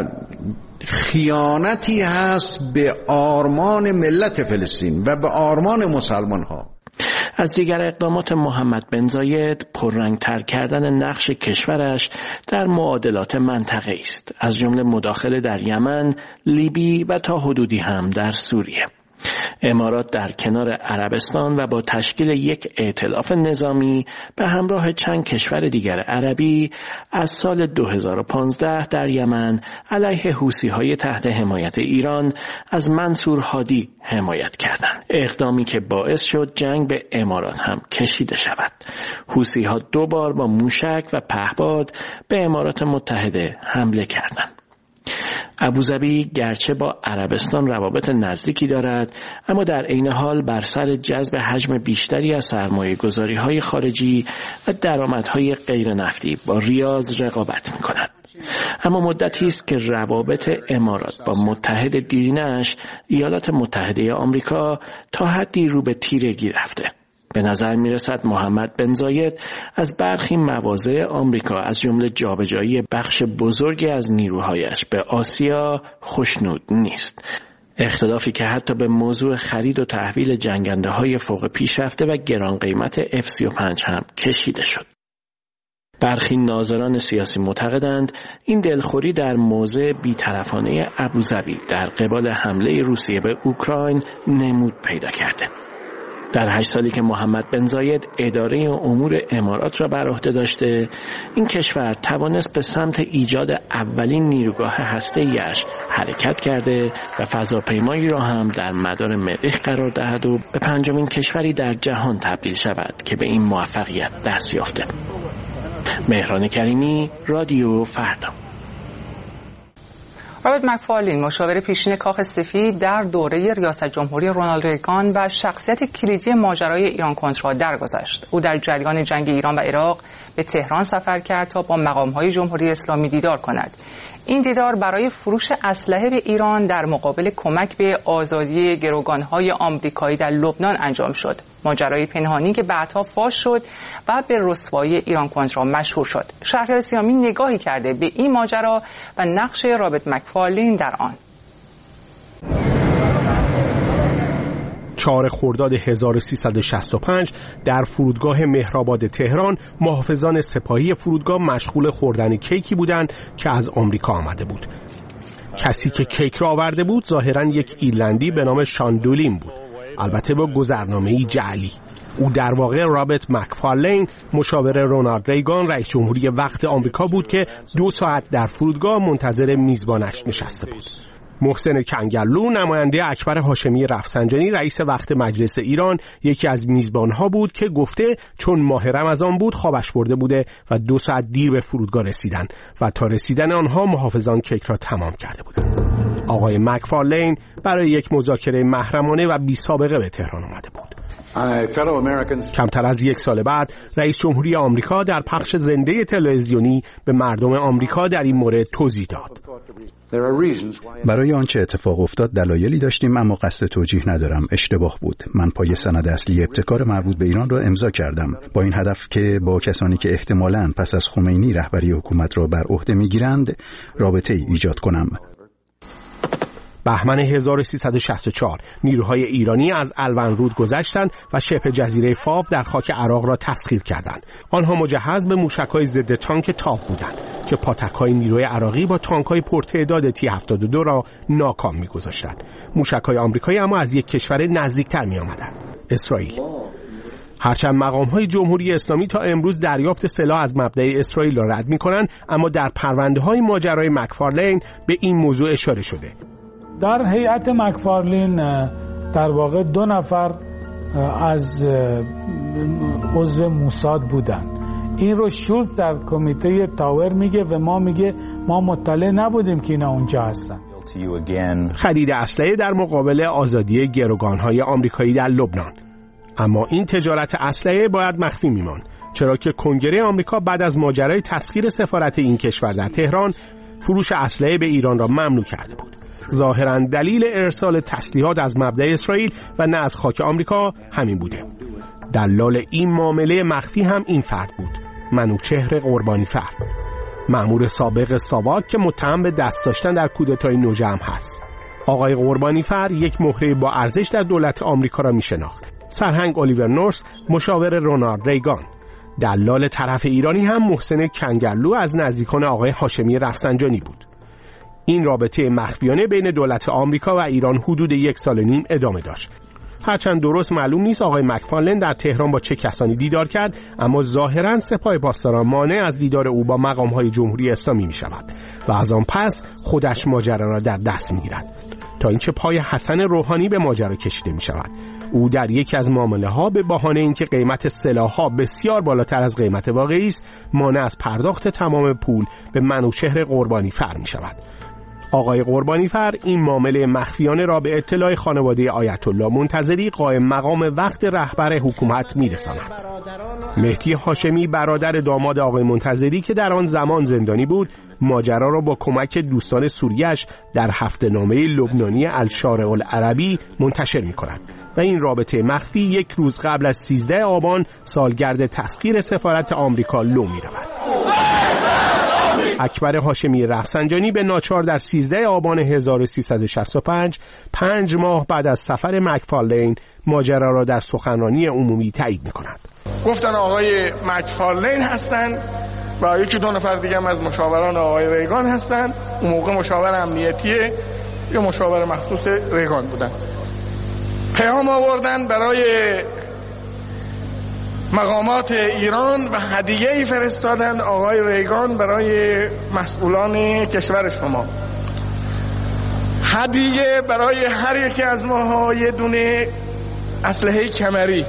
خیانتی هست به آرمان ملت فلسطین و به آرمان مسلمان ها. از دیگر اقدامات محمد بن زاید پررنگتر کردن نقش کشورش در معادلات منطقه است، از جمله مداخله در یمن، لیبی و تا حدودی هم در سوریه. امارات در کنار عربستان و با تشکیل یک ائتلاف نظامی به همراه چند کشور دیگر عربی از سال 2015 در یمن علیه حوثی‌های تحت حمایت ایران از منصور هادی حمایت کردند. اقدامی که باعث شد جنگ به امارات هم کشیده شود. حوثی‌ها 2 بار با موشک و پهپاد به امارات متحده حمله کردند. ابوظبی گرچه با عربستان روابط نزدیکی دارد، اما در عین حال بر سر جذب حجم بیشتری از سرمایه‌گذاری‌های خارجی و درآمدهای غیر نفتی با ریاض رقابت می‌کند. اما مدتی است که روابط امارات با متحد دیرینه‌اش ایالات متحده آمریکا تا حدی رو به تیرگی رفته. به نظر می‌رسد محمد بن زاید از برخی مواضع آمریکا از جمله جابجایی بخش بزرگی از نیروهایش به آسیا خوشنود نیست. اختلافی که حتی به موضوع خرید و تحویل جنگنده‌های فوق پیشرفته و گران قیمت F-35 هم کشیده شد. برخی ناظران سیاسی معتقدند این دلخوری در موضع بی‌طرفانه ابوظبی در قبال حمله روسیه به اوکراین نمود پیدا کرده. در 8 سالی که محمد بن زاید اداره امور امارات را بر عهده داشته، این کشور توانست به سمت ایجاد اولین نیروگاه هسته‌ای‌اش حرکت کرده و فضاپیمایی را هم در مدار مریخ قرار دهد و به 5مین کشوری در جهان تبدیل شود که به این موفقیت دست یافته. مهران کریمی، رادیو فردا. رابرت مکفارلین، مشاور پیشین کاخ سفید، در دوره ریاست جمهوری رونالد ریگان و شخصیت کلیدی ماجرای ایران کنترا درگذشت. او در جریان جنگ ایران و عراق به تهران سفر کرد تا با مقام‌های جمهوری اسلامی دیدار کند. این دیدار برای فروش اسلحه به ایران در مقابل کمک به آزادی گروگان‌های آمریکایی در لبنان انجام شد. ماجرای پنهانی که بعدها فاش شد و به رسوایی ایران کنترا مشهور شد. شهریار سیامی نگاهی کرده به این ماجرا و نقش رابرت مکفارلین در آن. 4 خرداد 1365 در فرودگاه مهرآباد تهران محافظان سپاهی فرودگاه مشغول خوردن کیکی بودند که از آمریکا آمده بود. کسی که کیک را آورده بود ظاهراً یک ایرلندی به نام شان دولین بود، البته با گذرنامه‌ای جعلی. او در واقع رابرت مکفارلین، مشاور رونالد ریگان رئیس جمهوری وقت آمریکا بود که 2 ساعت در فرودگاه منتظر میزبانش نشسته بود. محسن کنگرلو، نماینده اکبر هاشمی رفسنجانی رئیس وقت مجلس ایران، یکی از میزبانها بود که گفته چون ماه رمضان بود خوابش برده بوده و 2 ساعت دیر به فرودگاه رسیدن و تا رسیدن آنها محافظان کیک را تمام کرده بودند. آقای مکفارلین برای یک مذاکره محرمانه و بی سابقه به تهران آمده بود. کمتر از 1 سال بعد رئیس جمهوری آمریکا در پخش زنده تلویزیونی به مردم آمریکا در این مورد توضیح داد. برای آنچه اتفاق افتاد دلایلی داشتیم، اما قصد توجیه ندارم. اشتباه بود. من پای سند اصلی ابتکار مربوط به ایران را امضا کردم با این هدف که با کسانی که احتمالاً پس از خمینی رهبری حکومت را بر عهده میگیرند رابطه ایجاد کنم. بهمن 1364 نیروهای ایرانی از الونرود گذشتند و شبه جزیره فاو در خاک عراق را تسخیر کردند. آنها مجهز به موشک‌های ضد تانک تاپ بودند که پاتک‌های نیروی عراقی با تانک‌های پرتعداد تی-72 را ناکام می‌گذاشتند. موشک‌های آمریکایی اما از یک کشور نزدیکتر می‌آمدند، اسرائیل. هرچند مقام‌های جمهوری اسلامی تا امروز دریافت سلاح از مبدأ اسرائیل را رد می‌کنند، اما در پرونده‌های ماجرای مکفارلین به این موضوع اشاره شده. در هیئت مکفارلین در واقع 2 نفر از عضو موساد بودند. این رو شولز در کمیته تاور میگه و ما میگه ما مطلع نبودیم که اینا اونجا هستن. خرید اسلحه در مقابل آزادی گروگان‌های آمریکایی در لبنان. اما این تجارت اسلحه باید مخفی میمان، چرا که کنگره آمریکا بعد از ماجرای تسخیر سفارت این کشور در تهران فروش اسلحه به ایران را ممنوع کرده بود. ظاهراً دلیل ارسال تسلیحات از مبدأ اسرائیل و نه از خاک آمریکا همین بوده. دلال این معامله مخفی هم این فرد بود، منوچهر قربانیفر، مأمور سابق ساواک که متهم به دست داشتن در کودتای نوجهم هست. آقای قربانیفر یک مهره با ارزش در دولت آمریکا را میشناخت. سرهنگ الیور نورس مشاور رونالد ریگان. دلال طرف ایرانی هم محسن کنگرلو از نزدیکان آقای هاشمی رفسنجانی بود. این رابطه مخفیانه بین دولت آمریکا و ایران حدود 1.5 سال ادامه داشت. هرچند درست معلوم نیست آقای مکفارلین در تهران با چه کسانی دیدار کرد، اما ظاهراً سپاه پاسداران مانع از دیدار او با مقام‌های جمهوری اسلامی می‌شود و از آن پس خودش ماجرا را در دست می‌گیرد تا اینکه پای حسن روحانی به ماجرا کشیده می‌شود. او در یکی از معامله‌ها به بهانه اینکه قیمت سلاح‌ها بسیار بالاتر از قیمت واقعی است، مانع از پرداخت تمام پول به منوچهر قربانیفر می‌شود. آقای قربانیفر این معامله مخفیانه را به اطلاع خانواده آیت الله منتظری قائم مقام وقت رهبر حکومت می‌رساند. مهدی هاشمی برادر داماد آقای منتظری که در آن زمان زندانی بود، ماجرا را با کمک دوستان سوریه‌اش در هفته‌نامه لبنانی الشارع العربی منتشر می‌کند و این رابطه مخفی 1 روز قبل از 13 آبان سالگرد تسخیر سفارت آمریکا لو می‌رود. اکبر هاشمی رفسنجانی به ناچار در 13 آبان 1365 5 ماه بعد از سفر مکفارلین ماجرا را در سخنرانی عمومی تایید می‌کند. گفتن آقای مکفارلین هستند و یکی 2 نفر دیگه هم از مشاوران آقای ریگان هستند. اون موقع مشاور امنیتیه یا مشاور مخصوص ریگان بودن. پیام آوردن برای مقامات ایران و هدیه‌ای فرستادن آقای ریگان برای مسئولان کشور شما. هدیه برای هر یکی از ماها یه دونه اسلحه کمری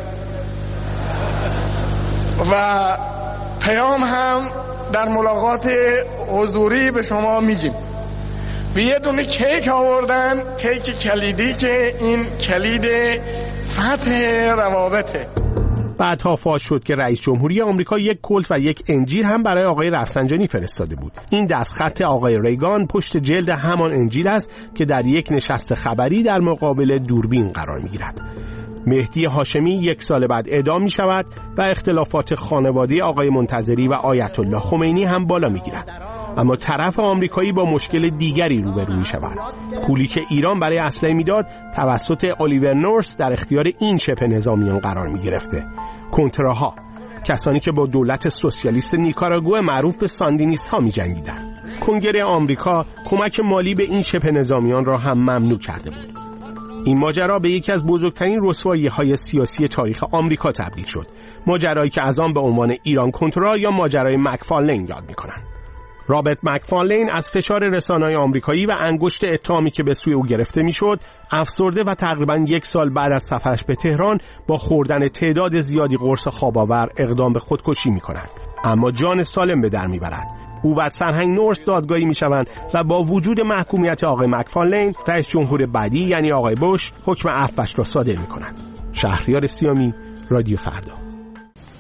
و پیام هم در ملاقات حضوری به شما میگیم. و یه دونه کیک آوردن، کیک کلیدی که این کلید فتح روابطه. بعدها فاش شد که رئیس جمهوری آمریکا 1 کلت و 1 انجیل هم برای آقای رفسنجانی فرستاده بود. این دستخط آقای ریگان پشت جلد همان انجیل است که در یک نشست خبری در مقابل دوربین قرار می‌گیرد. مهدی هاشمی 1 سال بعد اعدام می‌شود و اختلافات خانواده آقای منتظری و آیت الله خمینی هم بالا می‌گیرد. اما طرف آمریکایی با مشکل دیگری روبرو می‌شود. پولی که ایران برای اسلحه میداد توسط الیور نورس در اختیار این شبه نظامیان قرار می‌گرفته. کنتراها، کسانی که با دولت سوسیالیست نیکاراگوئه معروف به ساندینیست‌ها می‌جنگیدند. کنگره آمریکا کمک مالی به این شبه نظامیان را هم ممنوع کرده بود. این ماجرا به یکی از بزرگترین رسوایی‌های سیاسی تاریخ آمریکا تبدیل شد. ماجرایی که از آن به عنوان ایران کنترا یا ماجرای مکفارلین یاد می‌کنند. رابرت مکفارلین از فشار رسانه‌های آمریکایی و انگشت اتهامی که به سوی او گرفته میشد افسرده و تقریباً 1 سال بعد از سفرش به تهران با خوردن تعداد زیادی قرص خواب‌آور اقدام به خودکشی می‌کند، اما جان سالم به در می‌برد. او و سرهنگ نورس دادگاهی می‌شوند و با وجود محکومیت آقای مکفارلین، رئیس جمهور بعدی یعنی آقای بوش حکم عفوش را صادر می‌کند. شهریار سیامی، رادیو فردا.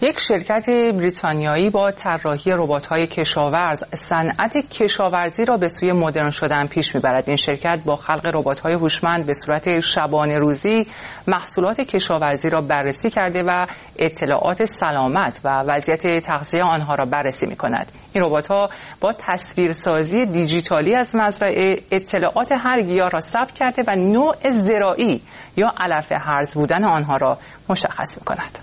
یک شرکت بریتانیایی با طراحی ربات‌های کشاورز صنعت کشاورزی را به سوی مدرن شدن پیش می‌برد. این شرکت با خلق ربات‌های هوشمند به صورت شبانه روزی محصولات کشاورزی را بررسی کرده و اطلاعات سلامت و وضعیت تغذیه آنها را بررسی می‌کند. این ربات‌ها با تصویرسازی دیجیتالی از مزرعه اطلاعات هر گیاه را ثبت کرده و نوع زراعی یا علف هرز بودن آنها را مشخص می‌کند.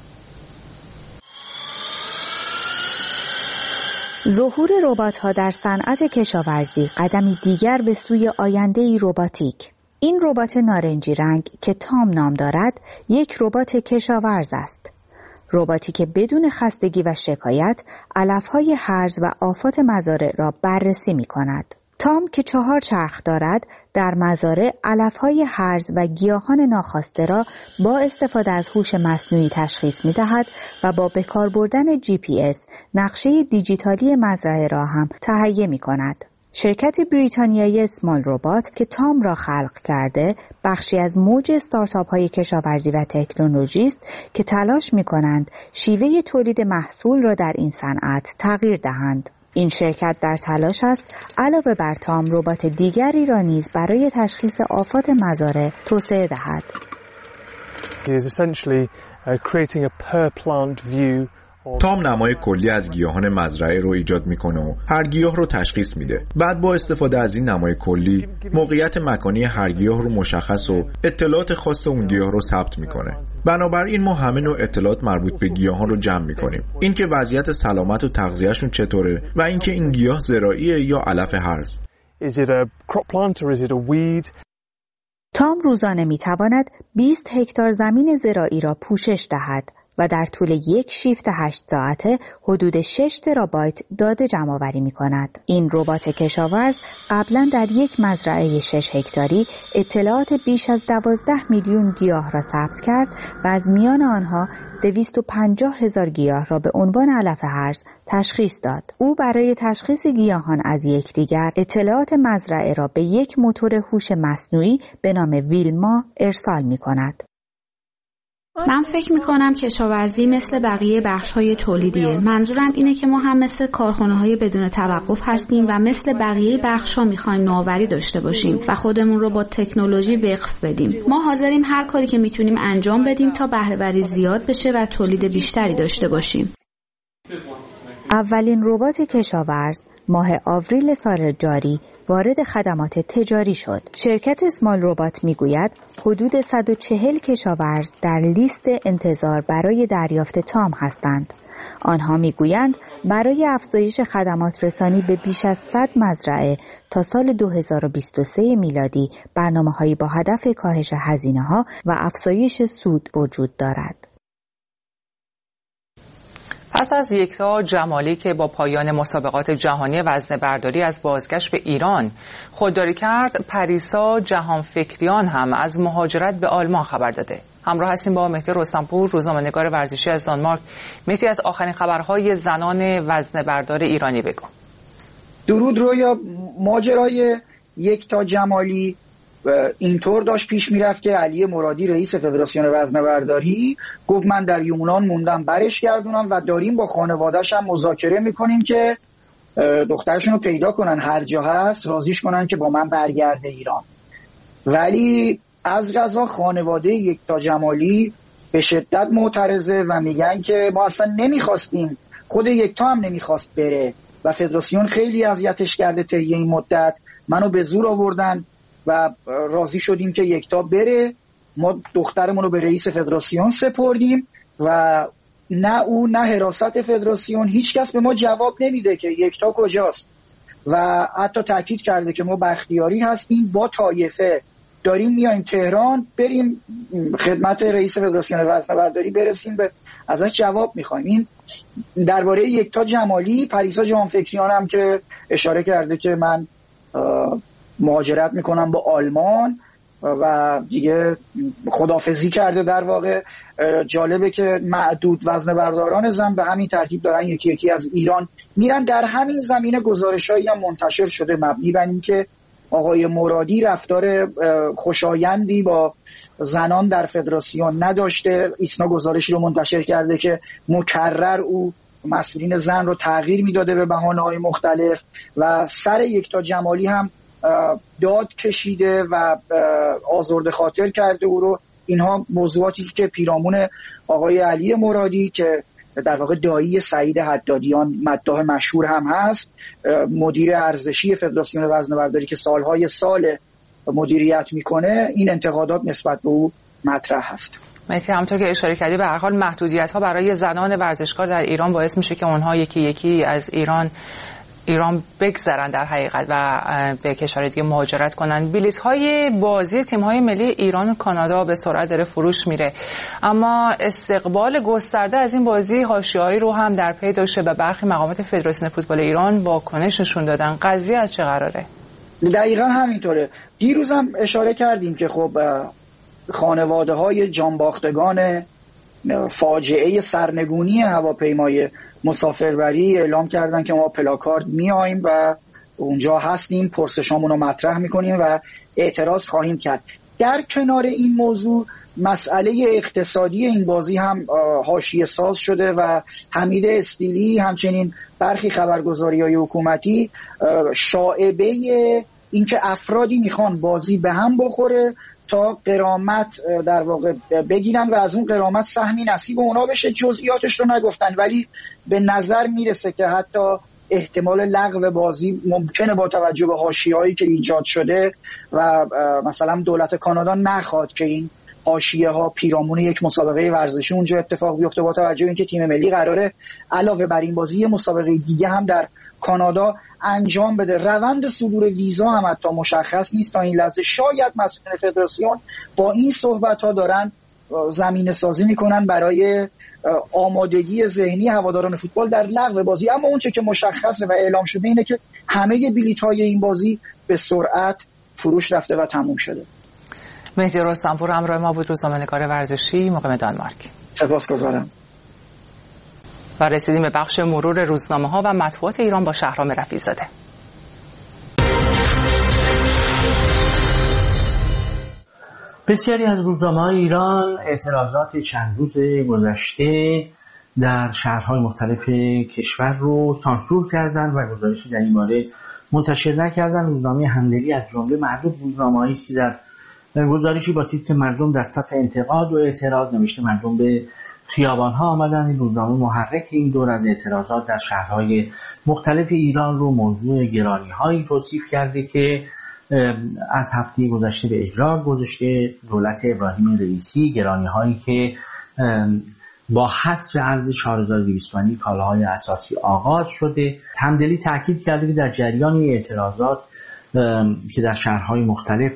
ظهور ربات‌ها در صنعت کشاورزی قدمی دیگر به سوی آینده‌ای رباتیک. این ربات نارنجی رنگ که تام نام دارد، یک ربات کشاورز است. رباتی که بدون خستگی و شکایت علف‌های هرز و آفات مزارع را بررسی می‌کند. تام که 4 چرخ دارد، در مزارع علف‌های هرز و گیاهان ناخواسته را با استفاده از هوش مصنوعی تشخیص می‌دهد و با بکار بردن GPS نقشه دیجیتالی مزرعه را هم تهیه می‌کند. شرکت بریتانیایی اسمال ربات که تام را خلق کرده، بخشی از موج استارتاپ‌های کشاورزی و تکنولوژی است که تلاش می‌کنند شیوه تولید محصول را در این صنعت تغییر دهند. این شرکت در تلاش است علاوه بر تام ربات دیگری را نیز برای تشخیص آفات مزارع توسعه دهد. تام نمای کلی از گیاهان مزرعه رو ایجاد میکنه و هر گیاه رو تشخیص میده. بعد با استفاده از این نمای کلی موقعیت مکانی هر گیاه رو مشخص و اطلاعات خاص اون گیاه رو ثبت میکنه. بنابراین ما همه نوع اطلاعات مربوط به گیاهان رو جمع میکنیم. اینکه وضعیت سلامت و تغذیه‌شون چطوره و اینکه این گیاه زراعیه یا علف هرز. تام روزانه میتواند 20 هکتار زمین زراعی را پوشش دهد و در طول یک شیفت 8 ساعته حدود 6 ترابایت داده جمع‌آوری می‌کند. این ربات کشاورز قبلا در یک مزرعه 6 هکتاری اطلاعات بیش از 12 میلیون گیاه را ثبت کرد و از میان آنها 250,000 گیاه را به عنوان علف هرز تشخیص داد. او برای تشخیص گیاهان از یکدیگر اطلاعات مزرعه را به یک موتور هوش مصنوعی به نام ویلما ارسال می‌کند. من فکر میکنم کشاورزی مثل بقیه بخش‌های تولیدیه. منظورم اینه که ما هم مثل کارخانه‌های بدون توقف هستیم و مثل بقیه بخش‌ها میخوایم نوآوری داشته باشیم و خودمون رو با تکنولوژی وقف بدیم. ما حاضریم هر کاری که میتونیم انجام بدیم تا بهره‌وری زیاد بشه و تولید بیشتری داشته باشیم. اولین ربات کشاورز ماه آوریل سال جاری وارد خدمات تجاری شد. شرکت اسمال ربات میگوید حدود 140 کشاورز در لیست انتظار برای دریافت تام هستند. آنها میگویند برای افزایش خدمات رسانی به بیش از 100 مزرعه تا سال 2023 میلادی برنامه‌هایی با هدف کاهش هزینه‌ها و افزایش سود وجود دارد. پس از یکتا جمالی که با پایان مسابقات جهانی وزنه‌برداری از بازگشت به ایران خودداری کرد، پریسا جهانفکریان هم از مهاجرت به آلمان خبر داده. همراه هستیم با مهدی رستمپور، روزنامه‌نگار ورزشی از دانمارک. مهدی، از آخرین خبرهای زنان وزنه‌بردار ایرانی بگو. درود رویا. ماجرای یکتا جمالی اینطور داشت پیش میرفت که علی مرادی رئیس فدراسیون وزنه‌برداری گفت من در یونان موندم برش گردونم و داریم با خانواده‌اش هم مذاکره میکنیم که دخترشون رو پیدا کنن، هر جا هست راضیش کنن که با من برگرده ایران. ولی از قضا خانواده یکتا جمالی به شدت معترضه و میگن که ما اصلا نمیخواستیم، خود یکتا هم نمیخواست بره و فدراسیون خیلی اذیتش کرده طی این مدت، منو به زور آوردن و راضی شدیم که یکتا بره. ما دخترمون رو به رئیس فدراسیون سپردیم و نه او نه حراست فدراسیون هیچ کس به ما جواب نمیده که یکتا کجاست و حتی تاکید کرده که ما بختیاری هستیم با طایفه داریم میایم تهران بریم خدمت رئیس فدراسیون وزنه‌برداری برسیم به ازش جواب میخوایم. این درباره یکتا جمالی. پریسا جهانفکریان هم که اشاره کرده که من مهاجرت میکنم با آلمان و دیگه خداحافظی کرده. در واقع جالبه که معدود وزنه‌برداران زن به همین ترتیب دارن یکی یکی از ایران میرن. در همین زمینه گزارش‌هایی هم منتشر شده مبنی بر اینکه آقای مرادی رفتار خوشایندی با زنان در فدراسیون نداشته. ایسنا گزارشی رو منتشر کرده که مکرر او مسئولین زن رو تغییر میداده به بهانه‌های مختلف و سر یکتا جمالی هم داد کشیده و آزرده خاطر کرده او رو. اینها موضوعاتی که پیرامون آقای علی مرادی که در واقع دایی سعید حدادیان مداح مشهور هم هست، مدیر ارزشی فدراسیون وزنه‌برداری که سالهای سال مدیریت میکنه، این انتقادات نسبت به او مطرح هست. مهدی، همونطور که اشاره کردی به هر حال محدودیت‌ها برای زنان ورزشکار در ایران باعث میشه که اونها یکی یکی از ایران بگذرن در حقیقت و به کشور دیگه مهاجرت کنن. بلیط‌های بازی تیم‌های ملی ایران و کانادا به سرعت داره فروش میره، اما استقبال گسترده از این بازی حاشیه‌ای رو هم در پی داشته و برخی مقامات فدراسیون فوتبال ایران واکنش نشون دادن. قضیه از چه قراره؟ دقیقاً همینطوره. دیروز هم اشاره کردیم که خب خانواده‌های جانباختگان فاجعه سرنگونی هواپیمای مسافربری اعلام کردن که ما پلاکارد میایم و اونجا هستیم، پرسشامون رو مطرح میکنیم و اعتراض خواهیم کرد. در کنار این موضوع مسئله اقتصادی این بازی هم حاشیه ساز شده و حمید استیلی همچنین برخی خبرگزاری‌های حکومتی شائبه اینکه افرادی میخوان بازی به هم بخوره تا غرامت در واقع بگیرن و از اون غرامت سهمی نصیب اونا بشه. جزئیاتش رو نگفتن، ولی به نظر میرسه که حتی احتمال لغو بازی ممکنه با توجه به حاشیه‌هایی که ایجاد شده و مثلا دولت کانادا نخواد که این حاشیه‌ها پیرامون یک مسابقه ورزشی اونجا اتفاق بیفته، با توجه به اینکه تیم ملی قراره علاوه بر این بازی مسابقه دیگه هم در کانادا انجام بده. روند صدور ویزا هم حتی مشخص نیست تا این لحظه. شاید مسئولین فدراسیون با این صحبت‌ها دارن زمینه سازی میکنن برای آمادگی ذهنی هواداران فوتبال در لغو بازی، اما اون چه که مشخصه و اعلام شده اینه که همه بلیط‌های این بازی به سرعت فروش رفته و تموم شده. مهدی رستمپور همراه ما بود، روزنامه‌نگار ورزشی مقیم دانمارک. سپاسگزارم. و رسیدیم به بخش مرور روزنامه‌ها و مطبوعات ایران با شهرام رفیع‌زاده. بسیاری از روزنامه‌های ایران اعتراضات چند روز گذشته در شهرهای مختلف کشور رو سانسور کردند و گزارشی در این باره منتشر نکردند. روزنامه همدلی از جمله معدود روزنامه‌هایی است در گزارشی با تیتر مردم در صف انتقاد و اعتراض نوشته مردم به خیابان‌ها آمدن. این روزنامه محرک این دور از اعتراضات در شهرهای مختلف ایران رو موضوع گرانی‌هایی توصیف کرده که از هفته گذشته به اجرا گذاشته دولت ابراهیم رئیسی، گرانی‌هایی که با حذف ارز 4200 تومانی کالاهای اساسی آغاز شده. همدلی تاکید کرده که در جریان اعتراضات که در شهرهای مختلف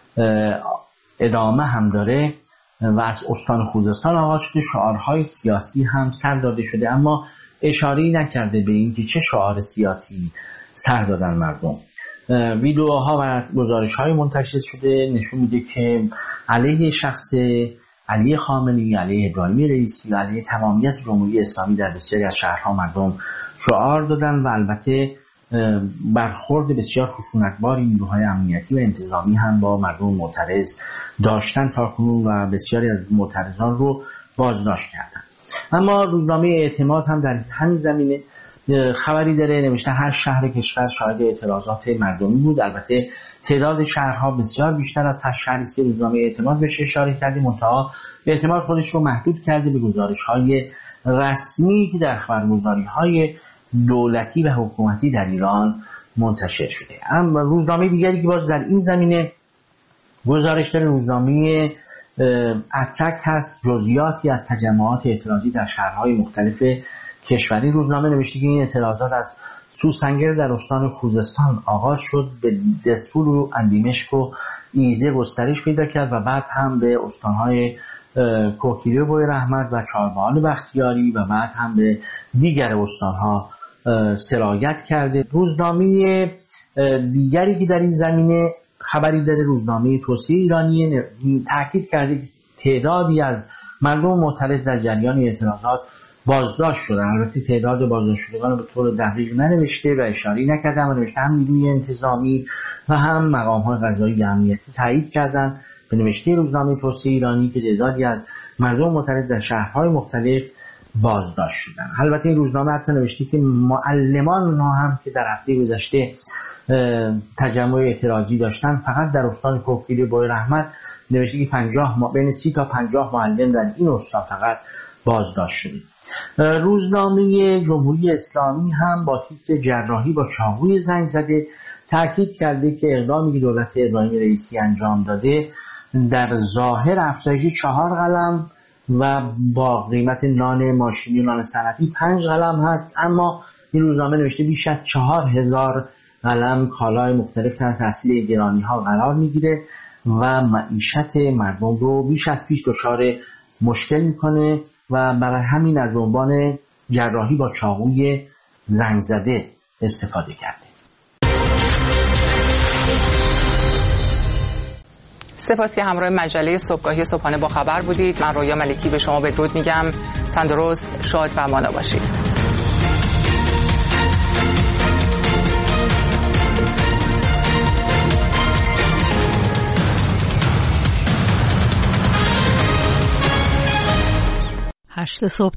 ادامه هم داره و از استان خوزستان آغاز شده، شعارهای سیاسی هم سر داده شده، اما اشاره‌ای نکرده به اینکه چه شعار سیاسی سر دادن مردم. ویدیوها و گزارش‌های منتشر شده نشون میده که علیه شخص علی خامنه‌ای، علیه ابراهیم رئیسی و علیه تمامیت جمهوری اسلامی در بسیاری از شهرها مردم شعار دادن و البته برخورد بسیار خشونتباری نیروهای امنیتی و انتظامی هم با مردم معترض داشتن تاکنون و بسیاری از معترضان رو بازداشت کردن. اما روزنامه اعتماد هم در همین زمینه خبری داره، نوشته هر شهر کشور شاهد اعتراضات مردمی بود. البته تعداد شهرها بسیار بیشتر از هر شهری است که روزنامه اعتماد بهش اشاره کرده، منتها اعتماد خودش رو محدود کرده به گزارش‌های رسمی که در خبرگزاری‌های دولتی و حکومتی در ایران منتشر شده. اما روزنامه دیگری که باز در این زمینه گزارش داره روزنامه اتک هست، جزئیاتی از تجمعات اعتراضی در شهرهای مختلف کشوری. روزنامه نوشته که این اعتراضات از سوسنگر در استان خوزستان آغاز شد، به دسفول و اندیمشک و ایزه گسترش پیدا کرد و بعد هم به استانهای کوهگیری و بوی رحمت و چهاربهان بختیاری و بعد هم به دیگر استانها سرایت کرده. روزنامه دیگری که در این زمینه خبری داره روزنامه توسعه ایرانی تاکید کرده که تعدادی از مردم معترض در جریان اعتراضات بازداشت شدن. البته تعداد بازداشت شدگان به طور دقیق ننوشته و اشاره نکردن و نوشته هم نیروی انتظامی و هم مقام‌های قضایی امنیتی تایید کردن به نوشته روزنامه پست ایرانی که تعدادی از مردم معترض در شهرهای مختلف بازداشت شدن. البته این روزنامه حتی نوشته که معلمان اونها هم که در هفته گذشته تجمع اعتراضی داشتن فقط در استان کوکیل بویراحمد نوشته که بین 30 تا 50 معلم در این استان فقط بازداشت شده. روزنامه جمهوری اسلامی هم با تیتر جراحی با چاقوی زنگ زده تاکید کرده که اقدامی که دولت ابراهیم رئیسی انجام داده در ظاهر افزایش 4 قلم و با قیمت نان ماشینی و نان صنعتی 5 قلم هست، اما این روزنامه نوشته بیش از 4000 قلم کالای مختلف تحت تاثیر گرانی ها قرار میگیره و معیشت مردم رو بیش از پیش دچار مشکل میکنه و برای همین از عنوان جراحی با چاقوی زنگ زده استفاده کرده. سپاس که همراه مجله صبحگاهی صبحانه با خبر بودید. من رویا ملکی به شما بدرود میگم. تندرست، شاد و مانا باشید. هشت صبح